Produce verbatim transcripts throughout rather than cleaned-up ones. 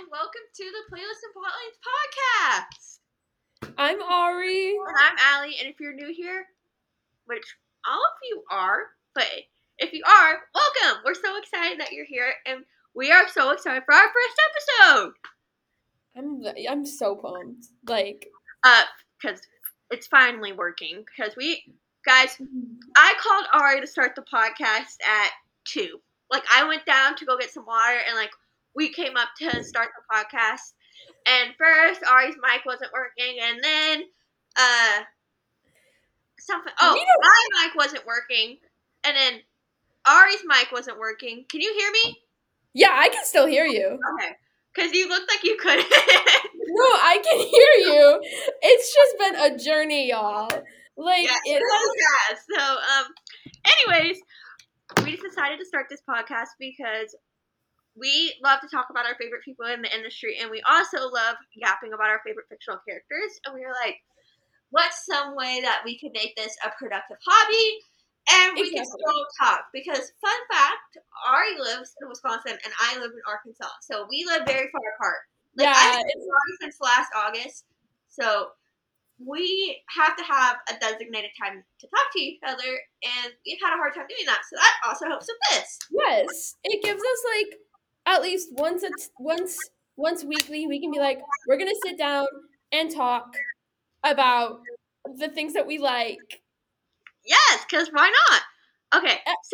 and welcome to the Playlist and Plotlines podcast. I'm Ari. And I'm Allie, and if you're new here, which all of you are, but if you are, welcome! We're so excited that you're here, and we are so excited for our first episode! I'm I'm so pumped. Like, uh, because it's finally working, because we, guys, I called Ari to start the podcast at two. Like, I went down to go get some water, and, like, we came up to start the podcast. And first, Ari's mic wasn't working, and then, uh, something, oh, my mic wasn't working, and then Ari's mic wasn't working. Can you hear me? Yeah, I can still hear you. Okay. Because you looked like you couldn't. No, I can hear you. It's just been a journey, y'all. Like, yes, it has. So, um, anyways, we just decided to start this podcast because we love to talk about our favorite people in the industry, and we also love yapping about our favorite fictional characters. And we were like, what's some way that we could make this a productive hobby? And we exactly. can still talk. Because, fun fact, Ari lives in Wisconsin, and I live in Arkansas. So, we live very far apart. Like, yeah, I've been Ari since last August. So, we have to have a designated time to talk to each other, and we've had a hard time doing that. So, that also helps with this. Yes. It gives us, like, at least once it's once once weekly, we can be like, we're gonna sit down and talk about the things that we like. Yes, because why not? Okay, so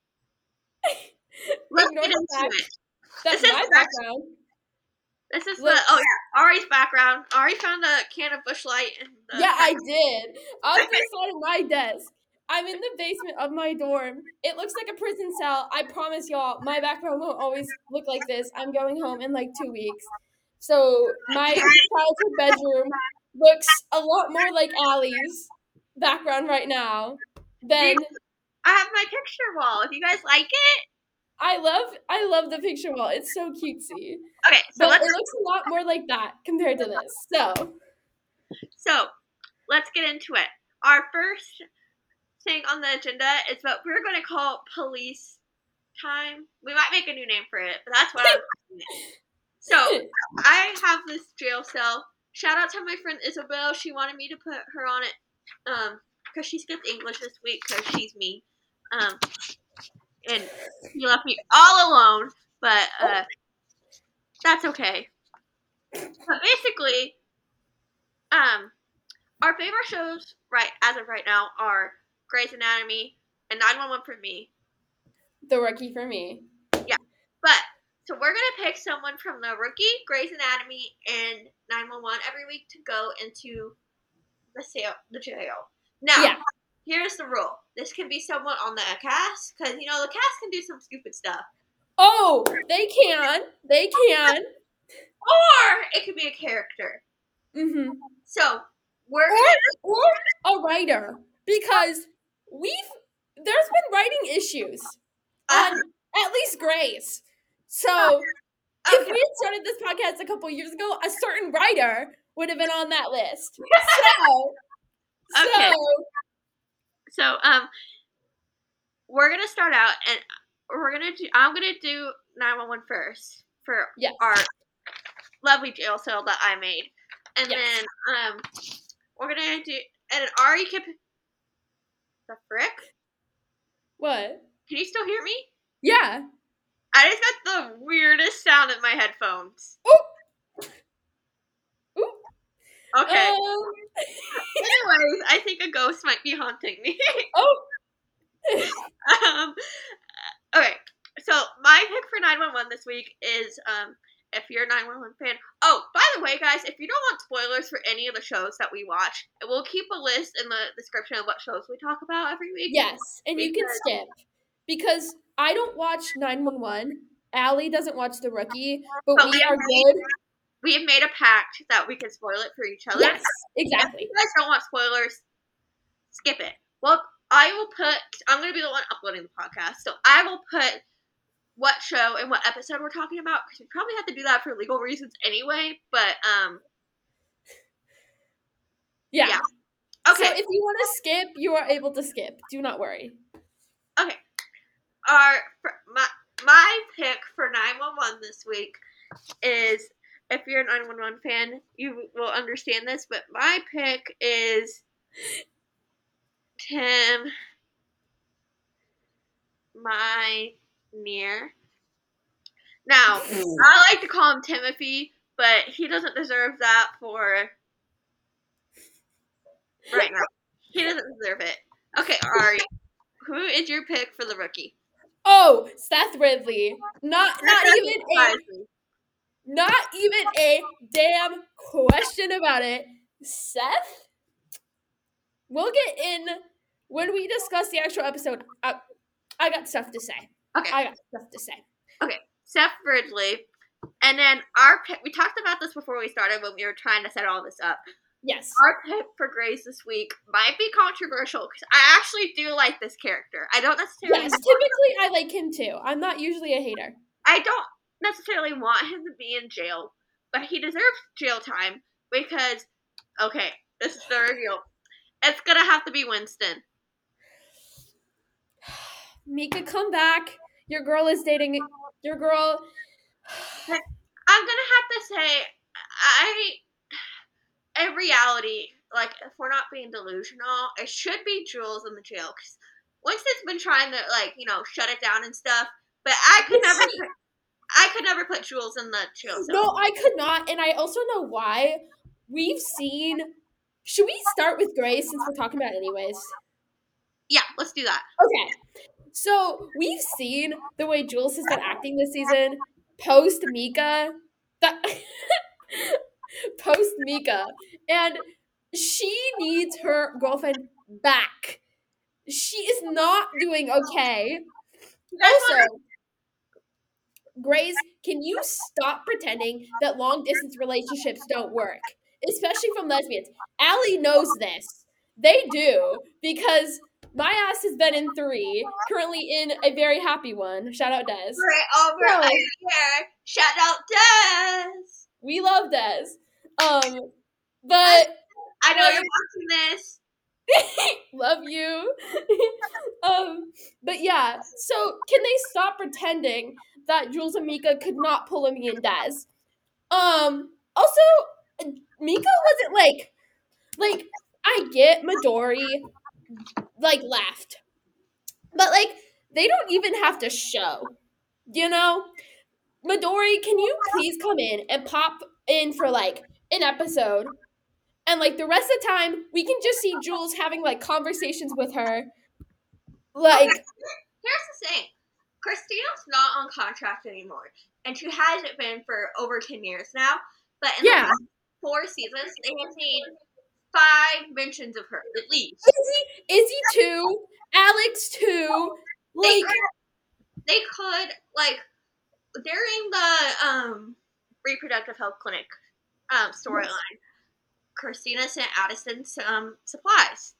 let's get into it. That's this my is background. This is Look. the oh yeah, Ari's background. Ari found a can of Busch Light. In the yeah, I did. On the side of my desk. I'm in the basement of my dorm. It looks like a prison cell. I promise y'all, my background won't always look like this. I'm going home in like two weeks. So my childhood bedroom looks a lot more like Allie's background right now than... I have my picture wall. If you guys like it. I love I love the picture wall. It's so cutesy. Okay, so but let's... it looks a lot more like that compared to this. So, so let's get into it. Our first thing on the agenda is what we're going to call police time. We might make a new name for it, but that's what I'm calling it. So, I have this jail cell. Shout out to my friend Isabel. She wanted me to put her on it um, because she skipped English this week because she's me. Um, and she left me all alone, but uh, that's okay. But basically, um, our favorite shows right as of right now are Grey's Anatomy and nine one one for me. The Rookie for me. Yeah. But, so we're going to pick someone from The Rookie, Grey's Anatomy, and nine one one every week to go into the, sale, the jail. Now, yeah. Here's the rule. This can be someone on the cast, because, you know, the cast can do some stupid stuff. Oh, they can. They can. Or it could be a character. Mm-hmm. So, we're or, gonna... or a writer. Because we've, there's been writing issues on uh, at least Grey's. So, okay. if we had started this podcast a couple years ago, a certain writer would have been on that list. So, okay. so, so, um, we're gonna start out, and we're gonna do, I'm gonna do nine one one first for yes. our lovely jail cell that I made. And yes. then, um, we're gonna do, and then Ari can... The frick? What? Can you still hear me? Yeah. I just got the weirdest sound in my headphones. Ooh. Ooh. Okay. Um. Anyways, I think a ghost might be haunting me. Oh. um. Okay. So my pick for nine one one this week is um. If you're a nine one one fan. Oh, by the way, guys, if you don't want spoilers for any of the shows that we watch, we'll keep a list in the description of what shows we talk about every week. Yes, and because, you can skip. Because I don't watch nine one one. Allie doesn't watch The Rookie, but, but we, we are made, good. We have made a pact that we can spoil it for each other. Yes, exactly. If you guys don't want spoilers, skip it. Well, I will put, I'm going to be the one uploading the podcast, so I will put what show and what episode we're talking about, because we probably have to do that for legal reasons anyway, but, um, yeah. yeah. Okay. So if you want to skip, you are able to skip. Do not worry. Okay. Our, my, my pick for nine one one this week is, if you're a nine one one fan, you will understand this, but my pick is Tim Minear. Now, I like to call him Timothy, but he doesn't deserve that for right now. He doesn't deserve it. Okay, Ari, who is your pick for the rookie? Oh, Seth Ridley. Not not even a not even a damn question about it. Seth? We'll get in when we discuss the actual episode. I, I got stuff to say. Okay. I got stuff to say. Okay, Seth Ridley. And then our pick, we talked about this before we started when we were trying to set all this up. Yes. Our pick for Grace this week might be controversial because I actually do like this character. I don't necessarily. Yes, typically I like him too. I'm not usually a hater. I don't necessarily want him to be in jail, but he deserves jail time because, okay, this is the reveal. It's gonna have to be Winston. Mika, come back. Your girl is dating. Your girl. I'm gonna have to say, I. In reality, like, if we're not being delusional, it should be Jules in the jail. Because Winston's been trying to, like, you know, shut it down and stuff. But I could never put, I could never put Jules in the jail cell. No, I could not. And I also know why. We've seen... Should we start with Grace since we're talking about it anyways? Yeah, let's do that. Okay. So, we've seen the way Jules has been acting this season. Post Mika. That... Post Mika. And she needs her girlfriend back. She is not doing okay. Also, Grace, can you stop pretending that long distance relationships don't work? Especially from lesbians. Allie knows this. They do, because my ass has been in three, currently in a very happy one. Shout out Des. Right over so, here. Shout out Des. We love Des. Um, but I, I know you're watching this. Love you. um, but yeah, so can they stop pretending that Jules and Mika could not pull a me and Des? Um, also, Mika wasn't like, like, I get Midori, like, left. But, like, they don't even have to show, you know? Midori, can you please come in and pop in for, like, an episode? And, like, the rest of the time, we can just see Jules having, like, conversations with her. Like... Okay. Here's the thing. Christina's not on contract anymore. And she hasn't been for over ten years now. But in yeah. the past four seasons, they have seen five mentions of her, at least. Izzy, Izzy too. Alex too. Like... They could, they could, like, during the um, reproductive health clinic um, storyline, Christina sent Addison some supplies.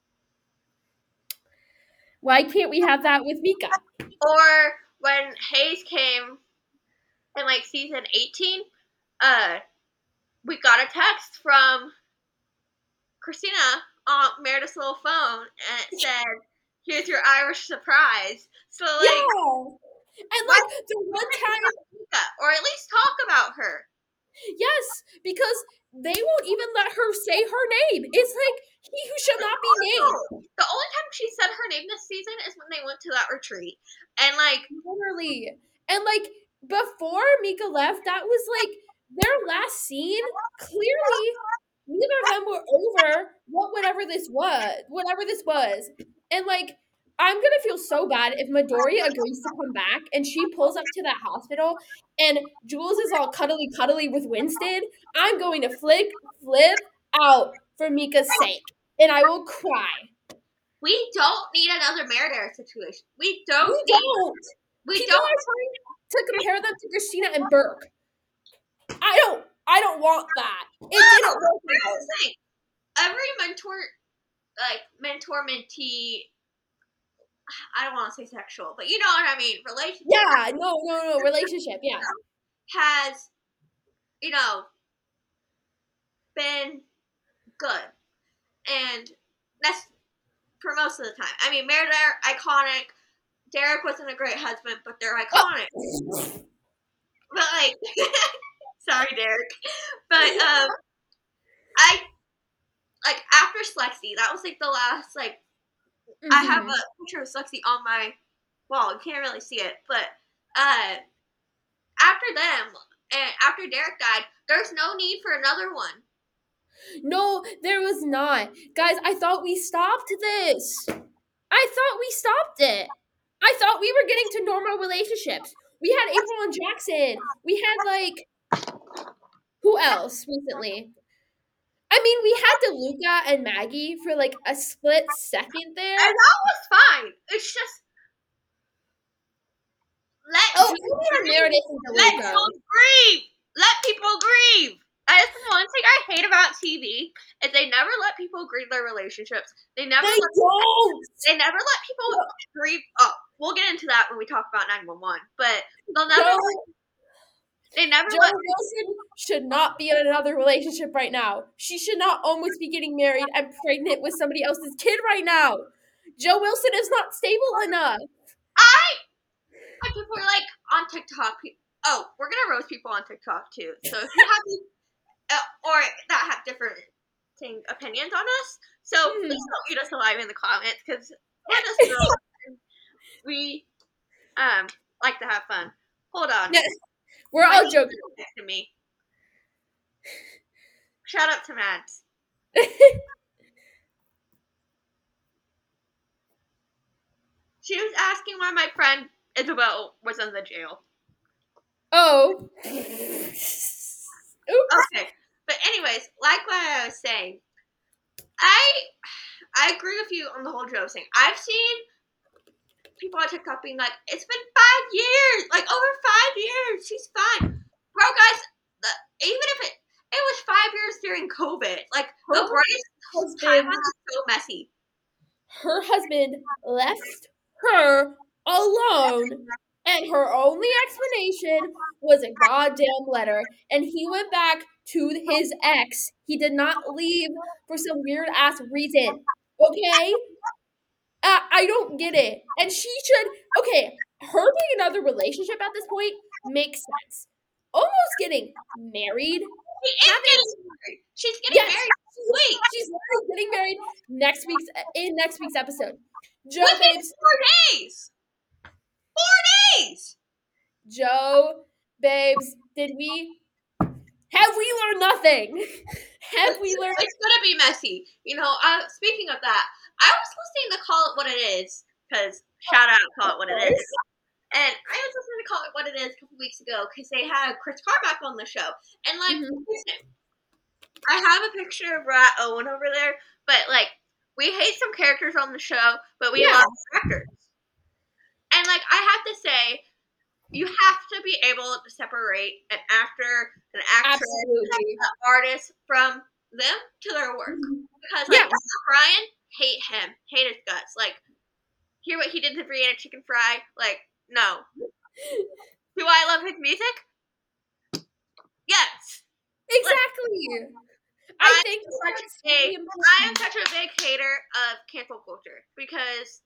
Why can't we have that with Mika? Or when Hayes came in, like, season eighteen, uh, we got a text from Christina on Meredith's little phone, and it said, here's your Irish surprise. So, like... Yeah. And, like, the one time... Mika, or at least talk about her. Yes, because they won't even let her say her name. It's like, he who shall not be named. The only time she said her name this season is when they went to that retreat. And, like... Literally. And, like, before Mika left, that was, like, their last scene. Clearly, neither of them were over what whatever this was. Whatever this was. And, like, I'm going to feel so bad if Midori agrees to come back and she pulls up to that hospital and Jules is all cuddly cuddly with Winston. I'm going to flick, flip out for Mika's sake. And I will cry. We don't need another Meredith situation. We don't. We don't. We People don't. are trying to compare them to Christina and Burke. I don't. I don't want that. It didn't work out. Every mentor, like mentor mentee. I don't want to say sexual, but you know what I mean. Relationship. Yeah. No. No. No. Relationship. Yeah. Has, you know, been good, and that's for most of the time. I mean, Meredith, iconic. Derek wasn't a great husband, but they're iconic. But, like... Sorry, Derek. But um, I like after Slexy, that was like the last like mm-hmm. I have a picture of Slexy on my wall. You can't really see it, but uh, after them and after Derek died, there's no need for another one. No, there was not. Guys, I thought we stopped this. I thought we stopped it. I thought we were getting to normal relationships. We had April and Jackson. We had, like, who else recently? I mean, we had DeLuca and Maggie for, like, a split second there. And that was fine. It's just... Let oh, Meredith and DeLuca. Let people grieve. Let people grieve. That's the one thing I hate about T V is they never let people grieve their relationships. They never they let don't. They never let people no. grieve. Oh, we'll get into that when we talk about nine one one. But they'll never. Joe, let, they never. Joe let Wilson should not be in another relationship right now. She should not almost be getting married and pregnant with somebody else's kid right now. Joe Wilson is not stable enough. I. People are like on TikTok. Oh, we're gonna roast people on TikTok too. So if you have. Uh, or that have different thing, opinions on us. So mm. please don't eat us alive in the comments because we're just girls and we um like to have fun. Hold on. Yes. We're My all joking. To me. Shout out to Mads. She was asking why my friend Isabel was in the jail. Oh. Oops. Okay. But anyways, like what I was saying, I I agree with you on the whole Joe thing. I've seen people on TikTok being like, it's been five years, like over five years, she's fine. Bro, guys, the, even if it it was five years during COVID, like her the husband, time was so messy. Her husband left her alone. And her only explanation was a goddamn letter. And he went back to his ex. He did not leave for some weird-ass reason. Okay? Uh, I don't get it. And she should... Okay, her being in another relationship at this point makes sense. Almost getting married. She is getting married. She's getting yes, married. Wait, she's literally getting married next week's in next week's episode. Joe Within babes, four days. Four days. Joe, babes, did we have we learned nothing? Have we learned? It's gonna be messy. You know. Uh, speaking of that, I was listening to Call It What It Is because shout out Call It What It Is, and I was listening to Call It What It Is a couple weeks ago because they had Chris Carmack on the show, and like, mm-hmm. listen, I have a picture of Rat Owen over there, but like, we hate some characters on the show, but we yeah. love actors, and like, I have to say. You have to be able to separate an actor, an actress, an artist from them to their work. Because, like, yeah. Brian, hate him. Hate his guts. Like, hear what he did to Brianna Chicken Fry? Like, no. Do I love his music? Yes. Exactly. Like, I, I think such a, I am such a big hater of cancel culture. Because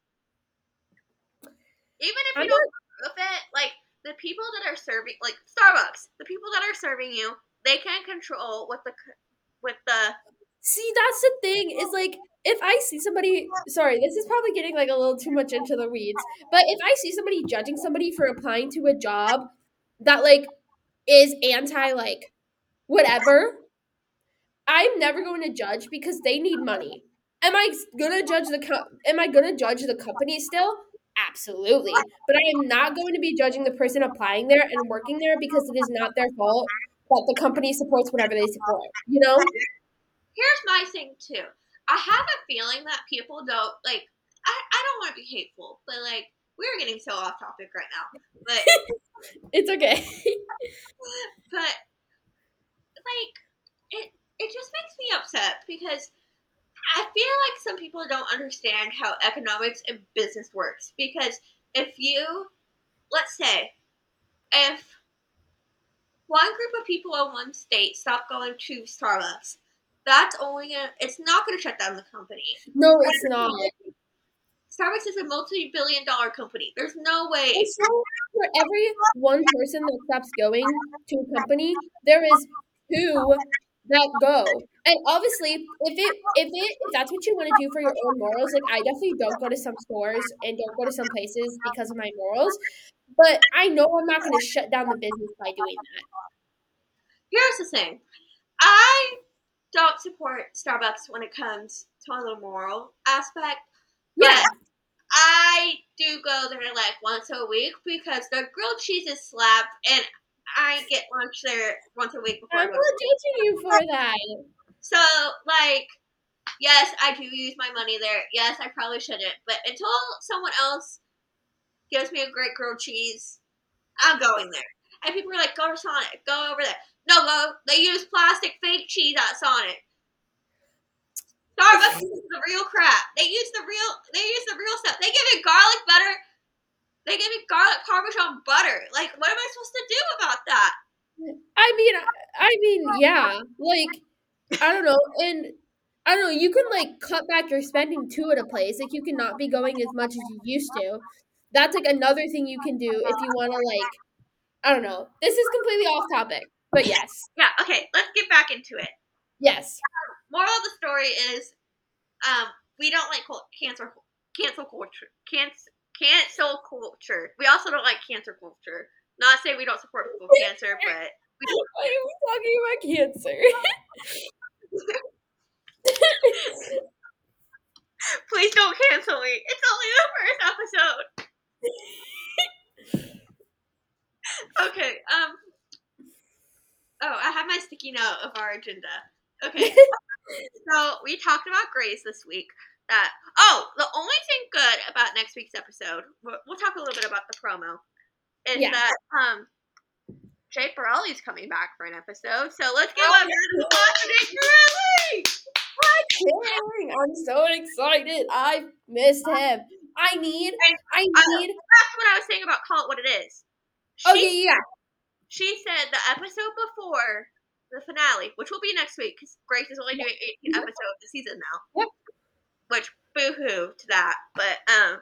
even if you I'm don't agree with it, like, the people that are serving, like Starbucks, the people that are serving you, they can control what the, with the. See, that's the thing, is like, if I see somebody, sorry, this is probably getting like a little too much into the weeds, but if I see somebody judging somebody for applying to a job that like is anti like whatever, I'm never going to judge because they need money. Am I gonna judge the co- am I gonna judge the company still? Absolutely. But I am not going to be judging the person applying there and working there because it is not their fault that the company supports whatever they support. You know? Here's my thing, too. I have a feeling that people don't, like, I, I don't want to be hateful, but, like, we're getting so off topic right now. But it's okay. But, like, it, it just makes me upset because I feel like some people don't understand how economics and business works. Because if you, let's say, if one group of people in one state stop going to Starbucks, that's only gonna, it's not going to shut down the company. No, it's not. Starbucks is a multi-billion dollar company. There's no way. It's so, for every one person that stops going to a company, there is two that go. And obviously, if it if it if that's what you want to do for your own morals, like I definitely don't go to some stores and don't go to some places because of my morals. But I know I'm not going to shut down the business by doing that. Here's the thing. I don't support Starbucks when it comes to the moral aspect. Yeah. But I do go there like once a week because their grilled cheese is slap, and I get lunch there once a week before I'm I go not to school. judging you for that. So, like, yes, I do use my money there. Yes, I probably shouldn't. But until someone else gives me a great grilled cheese, I'm going there. And people are like, go to Sonic. Go over there. No, go. They use plastic fake cheese at Sonic. Starbucks uses the real crap. They use the real. They use the real stuff. They give it garlic butter. They give me garlic parmesan butter. Like, what am I supposed to do about that? I mean, I mean, yeah. Like, I don't know, and I don't know. You can like cut back your spending too at a place. Like, you cannot be going as much as you used to. That's like another thing you can do if you want to like. I don't know. This is completely off topic, but yes, Yeah. Okay. Let's get back into it. yes. Moral of the story is, um, we don't like cancer, cancel culture, cancel, cancel culture. We also don't like cancer culture. Not saying we don't support people with cancer, but we don't. Why are we talking about cancer? Please don't cancel me. It's only the first episode. Okay. Um. Oh, I have my sticky note of our agenda. Okay. So we talked about Grace this week. That oh, the only thing good about next week's episode, we'll, we'll talk a little bit about the promo, is Yeah. that um, Jake Borelli's coming back for an episode. So let's give a round of applause to Jake Borelli. I'm so excited. I missed him. I need. And I I- need. That's what I was saying about Call It What It Is. She, Oh yeah, yeah. She said the episode before the finale, which will be next week, because Grace is only doing eighteen episodes this season now. Yep. Which, boo-hoo to that. But, um,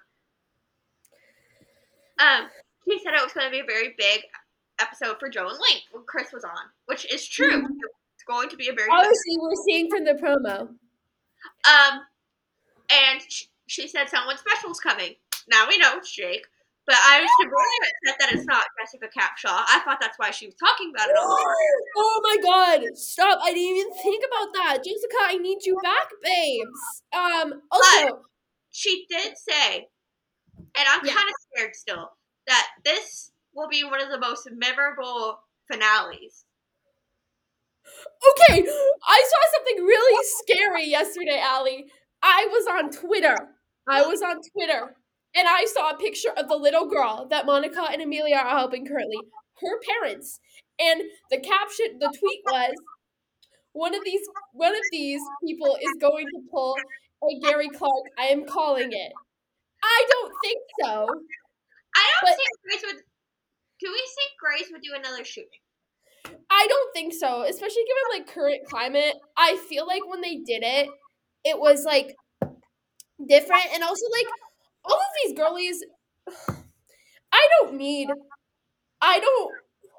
um, she said it was going to be a very big episode for Joe and Link when Chris was on, which is true. Mhm. It's going to be a very big Obviously, we're seeing from the promo. Um, and she, she said someone special's coming. Now we know it's Jake. But I was really upset that it's not Jessica Capshaw. I thought that's why she was talking about it all the time. Oh my god! Stop! I didn't even think about that. Jessica, I need you back, babes. Um. Also, But she did say, and I'm Yeah. kind of scared still, that this will be one of the most memorable finales. okay, I saw something really scary yesterday, Allie. I was on Twitter. I was on Twitter. And I saw a picture of the little girl that Monica and Amelia are helping currently, her parents. And the caption, the tweet was, one of these one of these people is going to pull a Gary Clark. I am calling it. I don't think so. I don't But- think Grace would. Do we think Grace would do another shooting? I don't think so, especially given like current climate. I feel like when they did it, it was like different, and also like all of these girlies. I don't need. I don't.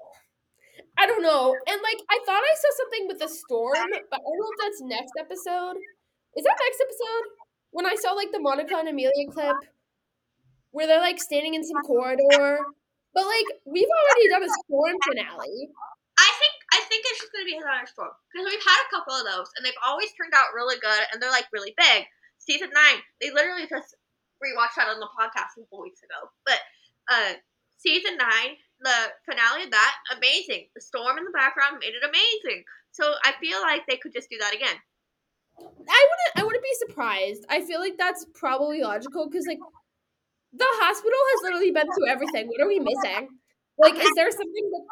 I don't know. And like I thought I saw something with the storm, but I don't know if that's next episode. Is that next episode? When I saw like the Monica and Amelia clip where they're like standing in some corridor. But like we've already done a storm finale. I think I think it's just going to be another storm because we've had a couple of those and they've always turned out really good and they're like really big. Season nine, they literally just rewatched that on the podcast a couple weeks ago. But uh, season nine, the finale of that, amazing. The storm in the background made it amazing. So I feel like they could just do that again. I wouldn't I wouldn't be surprised. I feel like that's probably logical because like the hospital has literally been through everything. What are we missing? Like, is there something that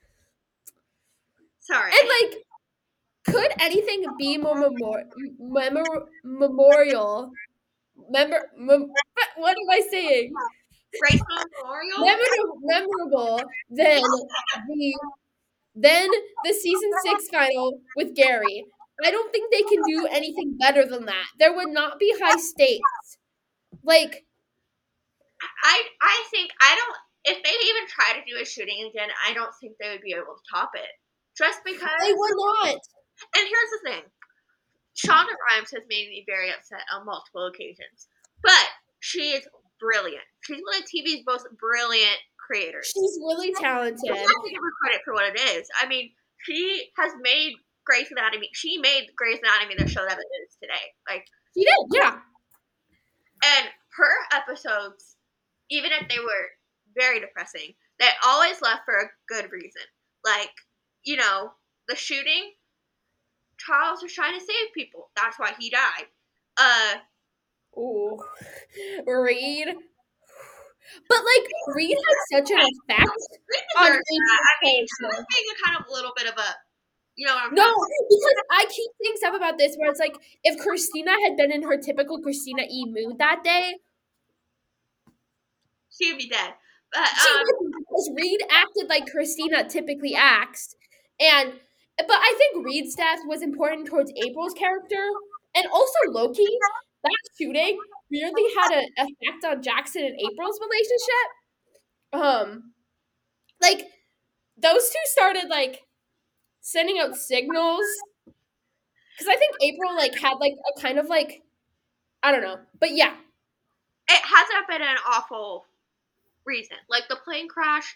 Sorry. and like could anything be more memor- memor- memorial? Member, mem- what am I saying? Grace Memorial. Memorable, memorable than the then the season six final with Gary. I don't think they can do anything better than that. There would not be high stakes. Like I I think I don't if they even try to do a shooting again, I don't think they would be able to top it. Just because they would not. And here's the thing. Shonda Rhimes has made me very upset on multiple occasions. But she is brilliant. She's one of T V's most brilliant creators. She's really talented. You have to give her credit for what it is. I mean, she has made Grey's Anatomy. She made Grey's Anatomy the show that it is today. Like she did, yeah. And her episodes, even if they were very depressing, they always left for a good reason. Like, you know, the shooting, Charles was trying to save people. That's why he died. Uh, Ooh. Reed. But, like, Reed had such an effect on I mean, she was being a kind of a little bit of a, you know what I'm No, because I keep saying stuff about this where it's like, if Christina had been in her typical Christina E. mood that day, she would be dead. But, she um, would, because Reed acted like Christina typically acts. And, but I think Reed's death was important towards April's character. And also Loki, that shooting really had an effect on Jackson and April's relationship. Um, like, those two started, like, sending out signals. Because I think April, like, had, like, a kind of, like, I don't know. But, yeah. It hasn't been an awful reason. Like, the plane crash,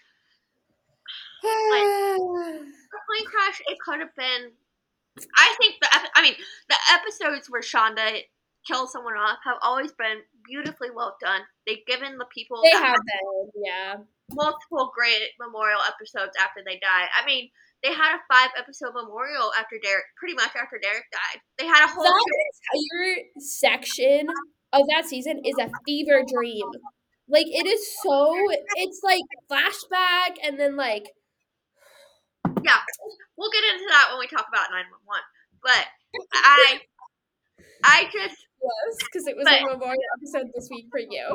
like, the plane crash, it could have been, I think, the I mean, the episodes where Shonda kills someone off have always been beautifully well done. They've given the people They that have been, yeah. multiple great memorial episodes after they die. I mean, they had a five episode memorial after Derek, pretty much after Derek died. They had a whole that entire section of that season is a fever dream. Like, it is so, it's like flashback and then like. Yeah, we'll get into that when we talk about nine one one. But I, I just. Yes, because it was but, a memorial episode this week for you.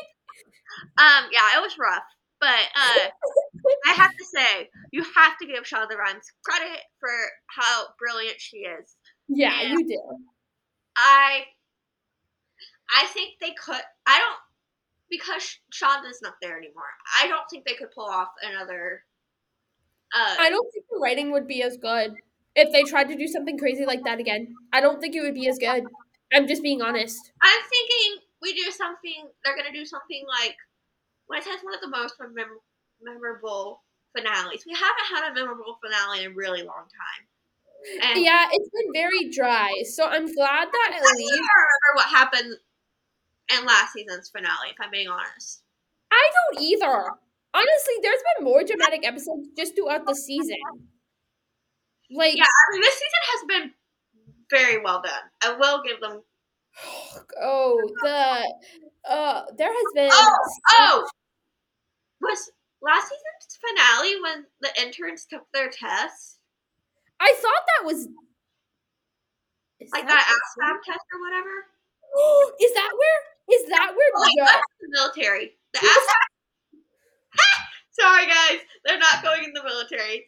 um, yeah, it was rough. But uh, I have to say, you have to give Shonda Rhimes credit for how brilliant she is. Yeah, and you do. I, I think they could. I don't because Shonda's not there anymore. I don't think they could pull off another. Uh, I don't think the writing would be as good if they tried to do something crazy like that again. I don't think it would be as good. I'm just being honest. I'm thinking we do something. They're gonna do something like what has one of the most mem- memorable finales. We haven't had a memorable finale in a really long time. And yeah, it's been very dry. So I'm glad that at I least. I remember what happened in last season's finale. If I'm being honest, I don't either. Honestly, there's been more dramatic episodes just throughout the season. Like, yeah, I mean, this season has been very well done. I will give them. Oh, the uh, there has been. Oh, oh, was last season's finale when the interns took their tests? I thought that was like that, that ASVAB test or whatever. Is that where? Is that where? Oh, the, that's the military. The ASVAB. Sorry, guys, they're not going in the military.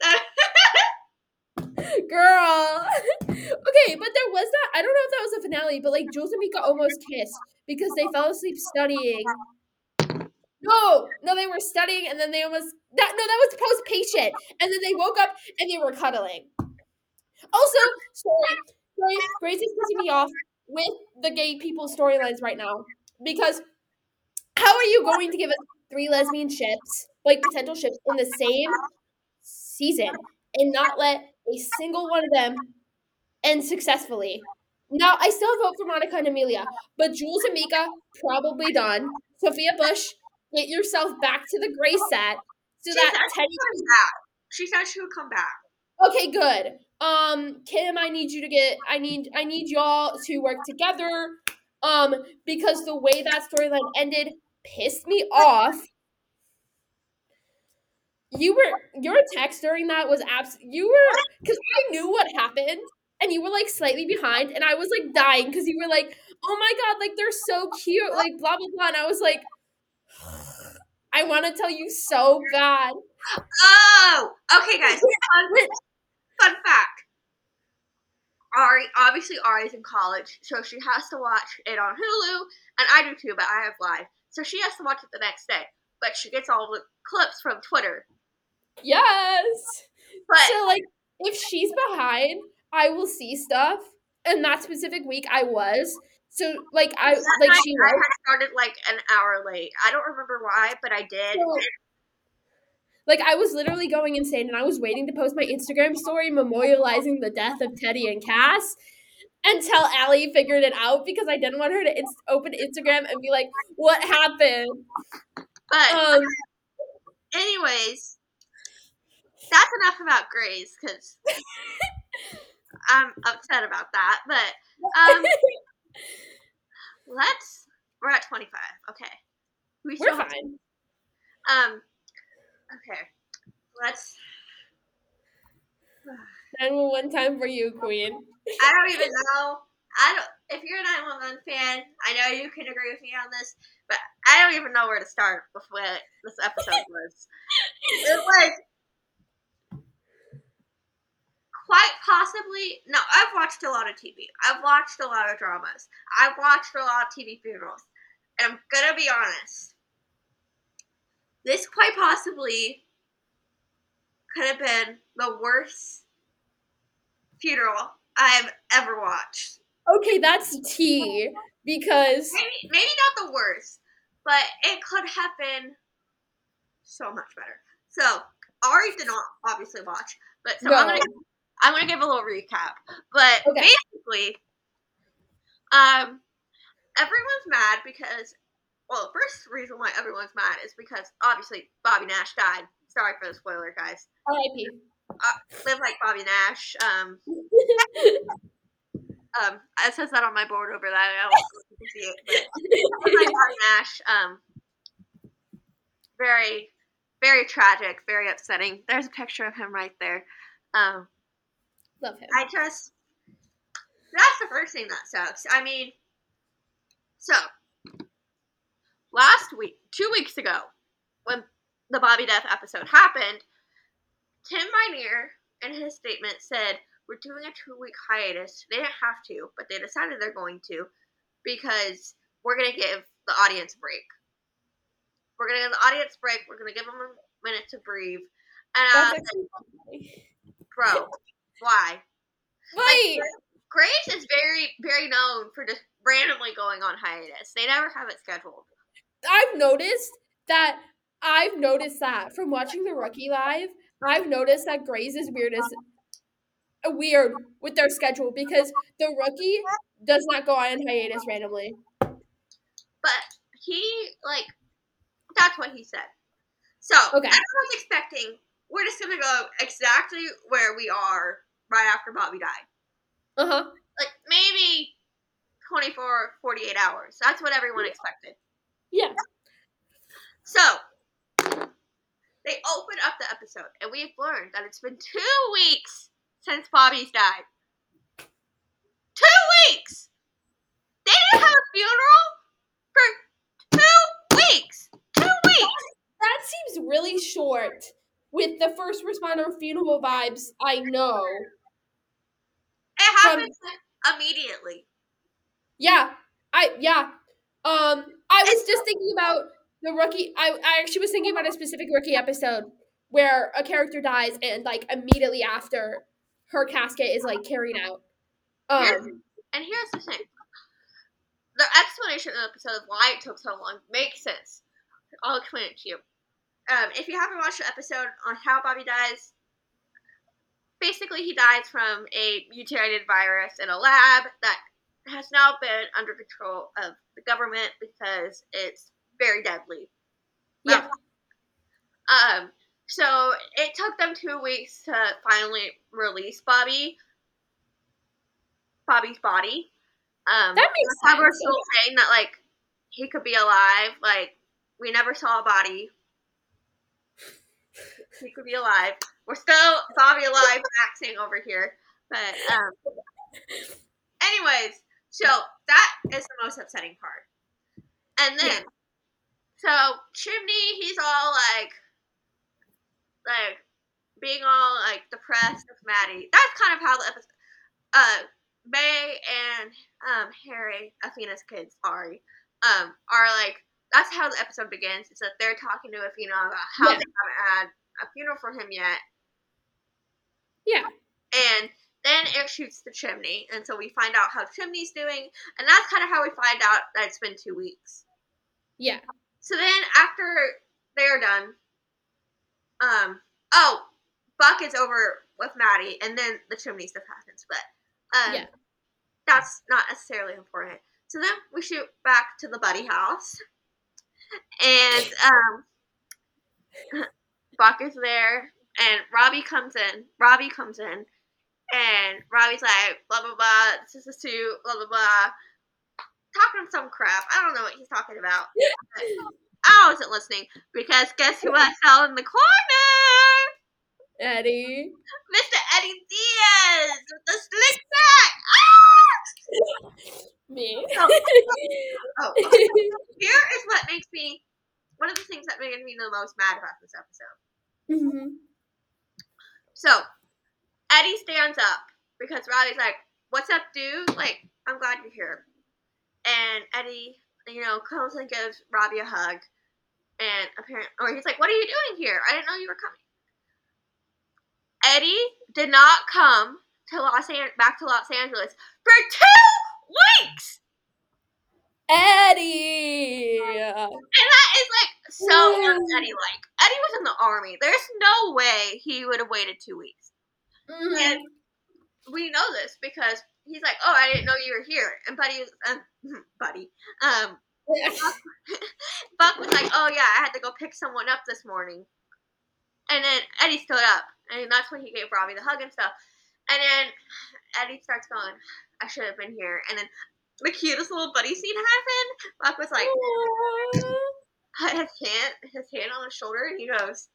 Girl. Okay, but there was that. I don't know if that was a finale, but like Jules and Mika almost kissed because they fell asleep studying. No, no, they were studying and then they almost that no, that was post patient, and then they woke up and they were cuddling. Also, sorry, sorry, Grace is pissing me off with the gay people storylines right now because how are you going to give us three lesbian ships, like potential ships, in the same season and not let a single one of them end successfully? Now, I still vote for Monica and Amelia, but Jules and Mika, probably done. Sophia Bush, get yourself back to the gray set so she that Teddy comes back. She said she would come back. Okay, good. Um, Kim, I need you to get. I need. I need y'all to work together. Um, because the way that storyline ended pissed me off. You were your text during that was abs. You were because I knew what happened, and you were like slightly behind, and I was like dying because you were like, "Oh my god, like they're so cute," like blah blah blah, and I was like, I want to tell you so bad. Oh, okay, guys. Fun, fun fact. Ari, obviously Ari's in college, so she has to watch it on Hulu, and I do too, but I have live. So she has to watch it the next day. but she gets all the clips from Twitter. Yes. But so like, if she's behind, I will see stuff. And that specific week, I was. So like, I that like night she I was. had started like an hour late. I don't remember why, but I did. So, like, I was literally going insane, and I was waiting to post my Instagram story memorializing the death of Teddy and Cass until Allie figured it out because I didn't want her to inst- open Instagram and be like, "What happened?" But Um. anyways, that's enough about Grace because I'm upset about that. But um, let's. We're at twenty-five. Okay. We We're still have- fine. Um. Okay. Let's. nine one one time for you, Queen. I don't even know. I don't. If you're a nine one one fan, I know you can agree with me on this, but I don't even know where to start with what this episode was. It was quite possibly. No, I've watched a lot of T V. I've watched a lot of dramas. I've watched a lot of T V funerals. And I'm gonna be honest. This quite possibly could have been the worst funeral I've ever watched. Okay, that's tea because Maybe, maybe not the worst, but it could have been so much better. So Ari did not obviously watch, but so No. I'm gonna I'm gonna give a little recap. But Okay. basically, um, everyone's mad because well, the first reason why everyone's mad is because obviously Bobby Nash died. Sorry for the spoiler, guys. R I P Uh, live like Bobby Nash. Um, um, it says that on my board over there. I don't know if you can see it, but live like Bobby Nash. Um, very, very tragic, very upsetting. There's a picture of him right there. Um, Love him. I just that's the first thing that sucks. I mean, so last week, two weeks ago, when the Bobby Death episode happened, Tim Minear in his statement said, "We're doing a two-week hiatus." They didn't have to, but they decided they're going to because we're going to give the audience a break. We're going to give the audience a break. We're going to give them a minute to breathe. And I was like, bro, why? Wait. Like, Grace is very, very known for just randomly going on hiatus. They never have it scheduled. I've noticed that. I've noticed that from watching the Rookie live. I've noticed that Grace is weird as weird with their schedule because the Rookie does not go on hiatus randomly. But he, like, that's what he said. So, Okay. everyone's expecting we're just going to go exactly where we are right after Bobby died. Uh-huh. Like, maybe twenty-four, forty-eight hours. That's what everyone expected. Yeah. So, they open up the episode, and we've learned that it's been two weeks since Bobby's died. Two weeks! They didn't have a funeral for two weeks! Two weeks! That seems really short with the first responder funeral vibes I know. It happened um, immediately. Yeah. I, yeah. Um, I was just thinking about the Rookie. I, I actually was thinking about a specific Rookie episode where a character dies and, like, immediately after her casket is, like, carried out. Um, Here's, and here's the thing. The explanation of the episode of why it took so long makes sense. I'll explain it to you. Um, if you haven't watched the episode on how Bobby dies, basically he dies from a mutated virus in a lab that has now been under control of the government because it's very deadly. yeah. Um, so it took them two weeks to finally release Bobby, Bobby's body. Um, That makes that's how we're sense. still saying that, like, he could be alive. Like, we never saw a body. He could be alive. We're still Bobby alive maxing over here. But, um, anyways, so that is the most upsetting part. And then, Yeah. so Chimney, he's all like, like, being all, like, depressed with Maddie. That's kind of how the episode, uh, May and, um, Harry, Athena's kids, Ari, um, are, like, that's how the episode begins. It's that they're talking to Athena about how Yeah. they haven't had a funeral for him yet. Yeah. And then it shoots the chimney, and so we find out how Chimney's doing, and that's kind of how we find out that it's been two weeks. Yeah. So then after they're done, um, oh, Buck is over with Maddie, and then the chimney stuff happens, but um, Yeah. that's not necessarily important. So then we shoot back to the Buddy house, and um, Buck is there, and Robbie comes in. Robbie comes in, and Robbie's like, blah, blah, blah, this is a suit, blah, blah, blah. Talking some crap. I don't know what he's talking about. I wasn't listening, because guess who I saw in the corner? Eddie. Mister Eddie Diaz with the slick back. Ah! Me. Oh, oh, okay. Here is what makes me, one of the things that made me the most mad about this episode. Mm-hmm. So, Eddie stands up because Robbie's like, what's up, dude? Like, I'm glad you're here. And Eddie, you know, comes and gives Robbie a hug. And apparently, or he's like, what are you doing here? I didn't know you were coming. Eddie did not come to Los An- back to Los Angeles for two weeks! Eddie! And that is, like, so un-Eddie-like. Eddie was in the army. There's no way he would have waited two weeks. Mm-hmm. And we know this because he's like, oh, I didn't know you were here. And Buddy was, um, Buddy, um, Buck, Buck was like, oh, yeah, I had to go pick someone up this morning. And then Eddie stood up. And that's when he gave Robbie the hug and stuff. And then Eddie starts going, I should have been here. And then the cutest little buddy scene happened. Buck was like, put his hand, his hand on his shoulder, and he goes,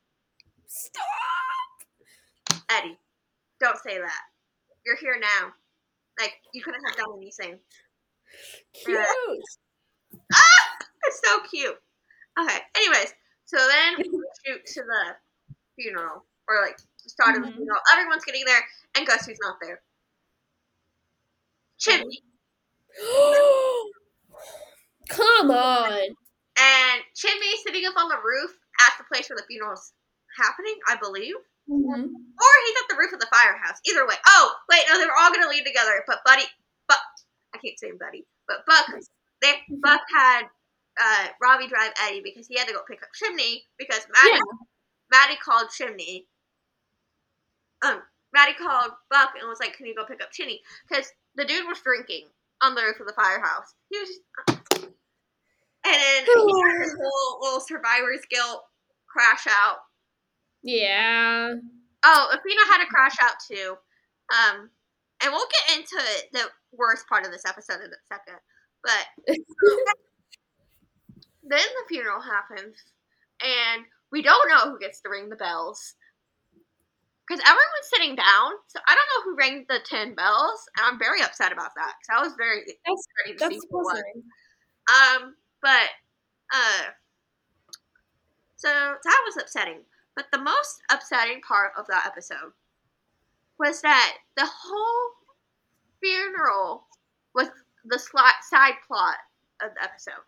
stop! Eddie, don't say that. You're here now. Like, you couldn't have done anything. Cute. Uh, ah! It's so cute. Okay, anyways. So then we shoot to the funeral. Or, like, the start of the Mhm. funeral. Everyone's getting there, and guess who's not there? Chimney. Come on. And Chimney's sitting up on the roof at the place where the funeral's happening, I believe. Mm-hmm. Or he's at the roof of the firehouse. Either way. Oh, wait, no, they were all going to leave together. But Buddy, Buck, I can't say Buddy, but Buck, they, Buck had uh, Robbie drive Eddie because he had to go pick up Chimney because Maddie, Yeah. Maddie called Chimney. Um, Maddie called Buck and was like, can you go pick up Chimney? Because the dude was drinking on the roof of the firehouse. He was just, and then he had this little, little survivor's guilt crash out. Yeah. Oh, Athena had a crash out too. Um, and we'll get into the worst part of this episode in a second. But um, then the funeral happens, and we don't know who gets to ring the bells. Because everyone's sitting down, so I don't know who rang the ten bells, and I'm very upset about that, because I was very That's, ready to that's see who it was. puzzling. Um, but, uh, so that was upsetting. But the most upsetting part of that episode was that the whole funeral was the sli- side plot of the episode.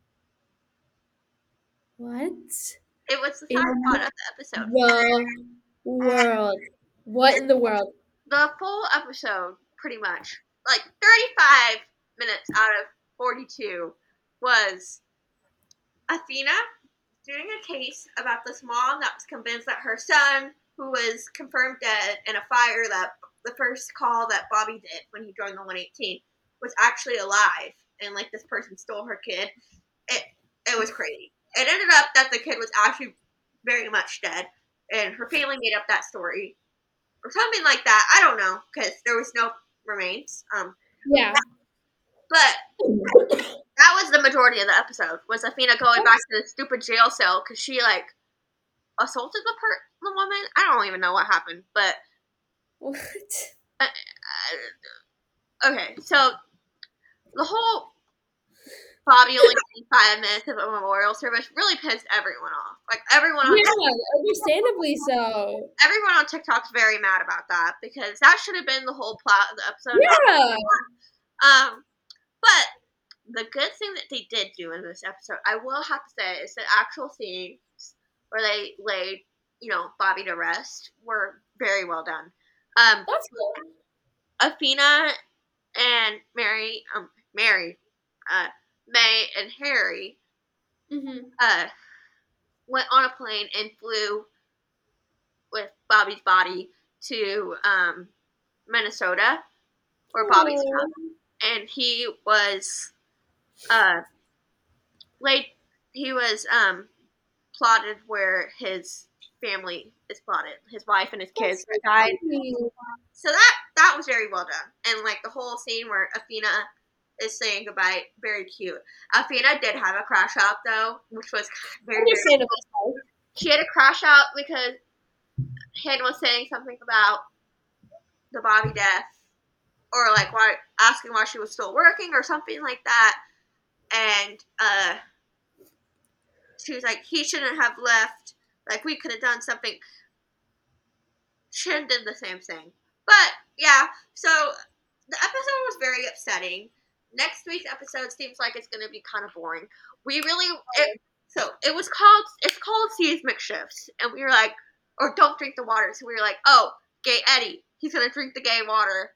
What? It was the In side plot of the episode. the world. What in the world? The full episode, pretty much, like thirty-five minutes out of forty-two, was Athena doing a case about this mom that was convinced that her son, who was confirmed dead in a fire that the first call that Bobby did when he joined the one eighteen, was actually alive, and like this person stole her kid. It it was crazy. It ended up that the kid was actually very much dead, and her family made up that story or something like that. I don't know, because there was no remains. Um, Yeah. but that was the majority of the episode, was Athena going back to the stupid jail cell because she, like, assaulted the per- the woman. I don't even know what happened, but What? uh, uh, okay, so the whole Bobby only getting five minutes of a memorial service really pissed everyone off. Like, everyone on Yeah, understandably so. everyone on TikTok's very mad about that because that should have been the whole plot of the episode. Yeah. Um, but the good thing that they did do in this episode, I will have to say, is the actual scenes where they laid, you know, Bobby to rest were very well done. Um, That's good. Athena and Mary, um, Mary, uh, May and Harry, Mm-hmm. uh, went on a plane and flew with Bobby's body to um, Minnesota, where Bobby's from, and he was uh, laid. He was um, plotted where his family is plotted. His wife and his kids That's died. funny. So that that was very well done, and like the whole scene where Athena is saying goodbye, very cute. Athena did have a crash out though, which was very, very Understandable. She had a crash out because Hannah was saying something about the Bobby death, or like why asking why she was still working or something like that, and uh, she was like, he shouldn't have left. Like we could have done something. Shin did the same thing, but yeah. So the episode was very upsetting. Next week's episode seems like it's going to be kind of boring. We really it, so it was called it's called Seismic Shifts, and we were like, or don't drink the water. So we were like, oh, gay Eddie, he's gonna drink the gay water.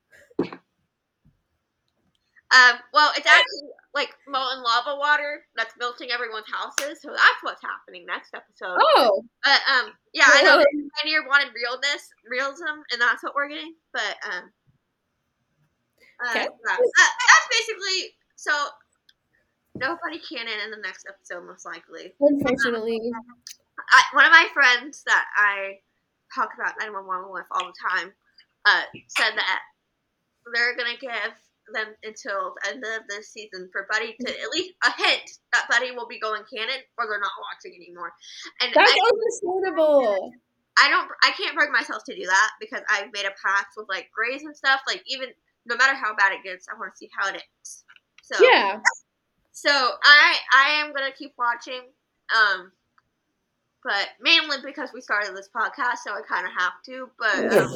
Um, well, it's actually like molten lava water that's melting everyone's houses. So that's what's happening next episode. Oh, But um, yeah, I know Pioneer wanted realness, realism, and that's what we're getting. But um, uh, okay. yeah, that, that's basically so. Nobody canon in the next episode, most likely. Unfortunately, I, one of my friends that I talk about nine one one with all the time uh, said that they're gonna give them until the end of this season for Buddy to at least a hint that Buddy will be going canon, or they're not watching anymore. And that's I, understandable. I don't, I can't bring myself to do that because I've made a pact with like Grays and stuff. Like even no matter how bad it gets, I want to see how it ends. So Yeah. So I I am gonna keep watching, um, but mainly because we started this podcast, so I kind of have to. But um,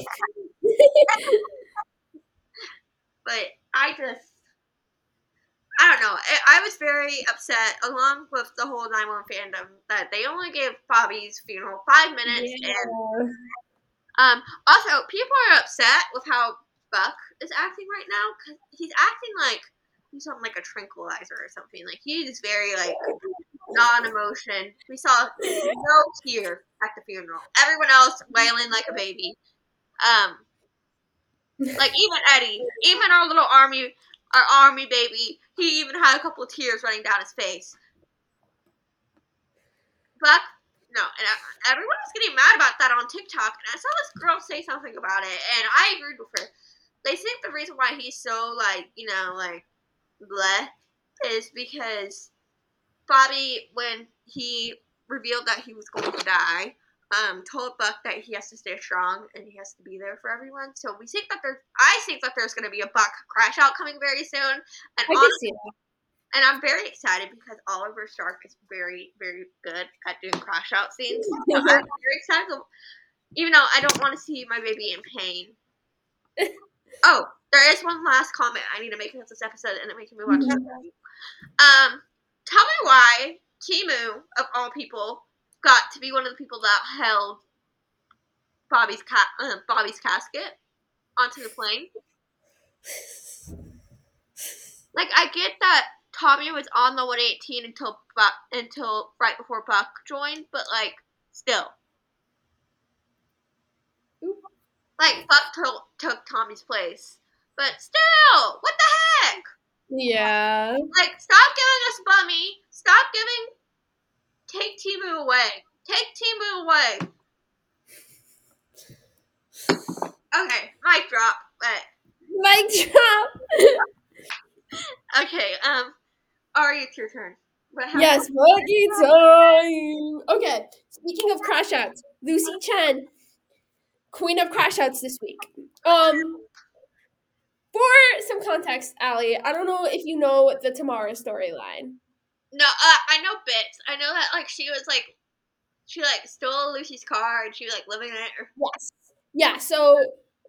but I just I don't know. I, I was very upset, along with the whole nine one one fandom, that they only gave Bobby's funeral five minutes, Yeah. and um, also people are upset with how Buck is acting right now because he's acting like he's on like a tranquilizer or something. Like he's very like non-emotion. We saw no tear at the funeral. Everyone else wailing like a baby. Um, like even Eddie, even our little army, our army baby, he even had a couple of tears running down his face. Buck, no, and everyone was getting mad about that on TikTok, and I saw this girl say something about it, and I agreed with her. They think the reason why he's so like, you know, like bleh, is because Bobby, when he revealed that he was going to die, um, told Buck that he has to stay strong and he has to be there for everyone. So we think that there's, I think that there's going to be a Buck crash out coming very soon. And I can honestly, see that. and I'm very excited because Oliver Stark is very, very good at doing crash out scenes. So I'm very excited. To, even though I don't want to see my baby in pain. Oh, there is one last comment I need to make in this episode, and then we can move on to Mhm. Um, tell me why Timu, of all people, got to be one of the people that held Bobby's ca- uh, Bobby's casket onto the plane. Like, I get that Tommy was on the one eighteen until Buck, until right before Buck joined, but like, still, like Buck to- took Tommy's place, but still, what the heck? Yeah. Like, stop giving us Bummy. Stop giving. Take Timu away. Take Timu away. Okay, mic drop. But Mic drop. okay, um, Ari, it's your turn. What happened? Yes, Lucky time. Okay, speaking of crash outs, Lucy Chen, queen of crash outs this week. Um, for some context, Allie, I don't know if you know the Tamara storyline. No, uh, I know bits. I know that like she was like, she like stole Lucy's car and she was like living in it. Or... Yes. Yeah. So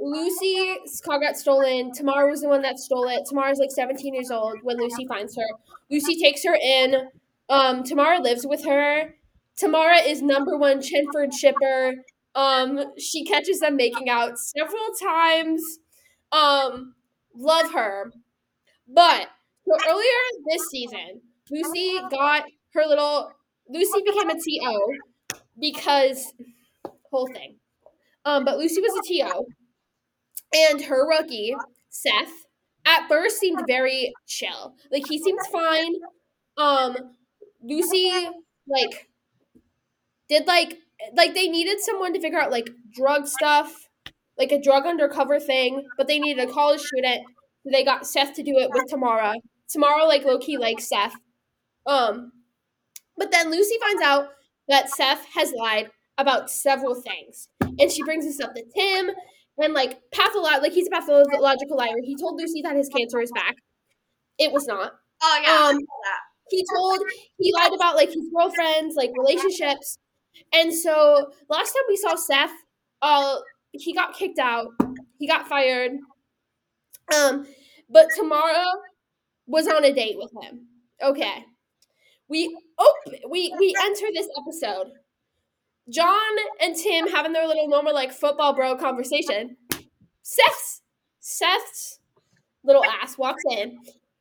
Lucy's car got stolen. Tamara was the one that stole it. Tamara's like seventeen years old when Lucy finds her. Lucy takes her in. Um, Tamara lives with her. Tamara is number one Chenford shipper. Um, she catches them making out several times. Um, love her. But so earlier this season, Lucy got her little Lucy became a T O because whole thing. Um, but Lucy was a T O. And her rookie, Seth, at first seemed very chill. Like he seemed fine. Um, Lucy like did like like they needed someone to figure out like drug stuff, like a drug undercover thing, but they needed a college student. So they got Seth to do it with Tamara. Tamara like low key likes Seth. Um, but then Lucy finds out that Seth has lied about several things, and she brings this up to Tim. And like patholo- like he's a pathological liar. He told Lucy that his cancer is back. It was not. Oh yeah. Um, he told he lied about like his girlfriends, like relationships. And so last time we saw Seth, uh, he got kicked out. He got fired. Um, but Tamara was on a date with him. Okay. We oh we we enter this episode. John and Tim having their little normal like football bro conversation. Seth's Seth's little ass walks in.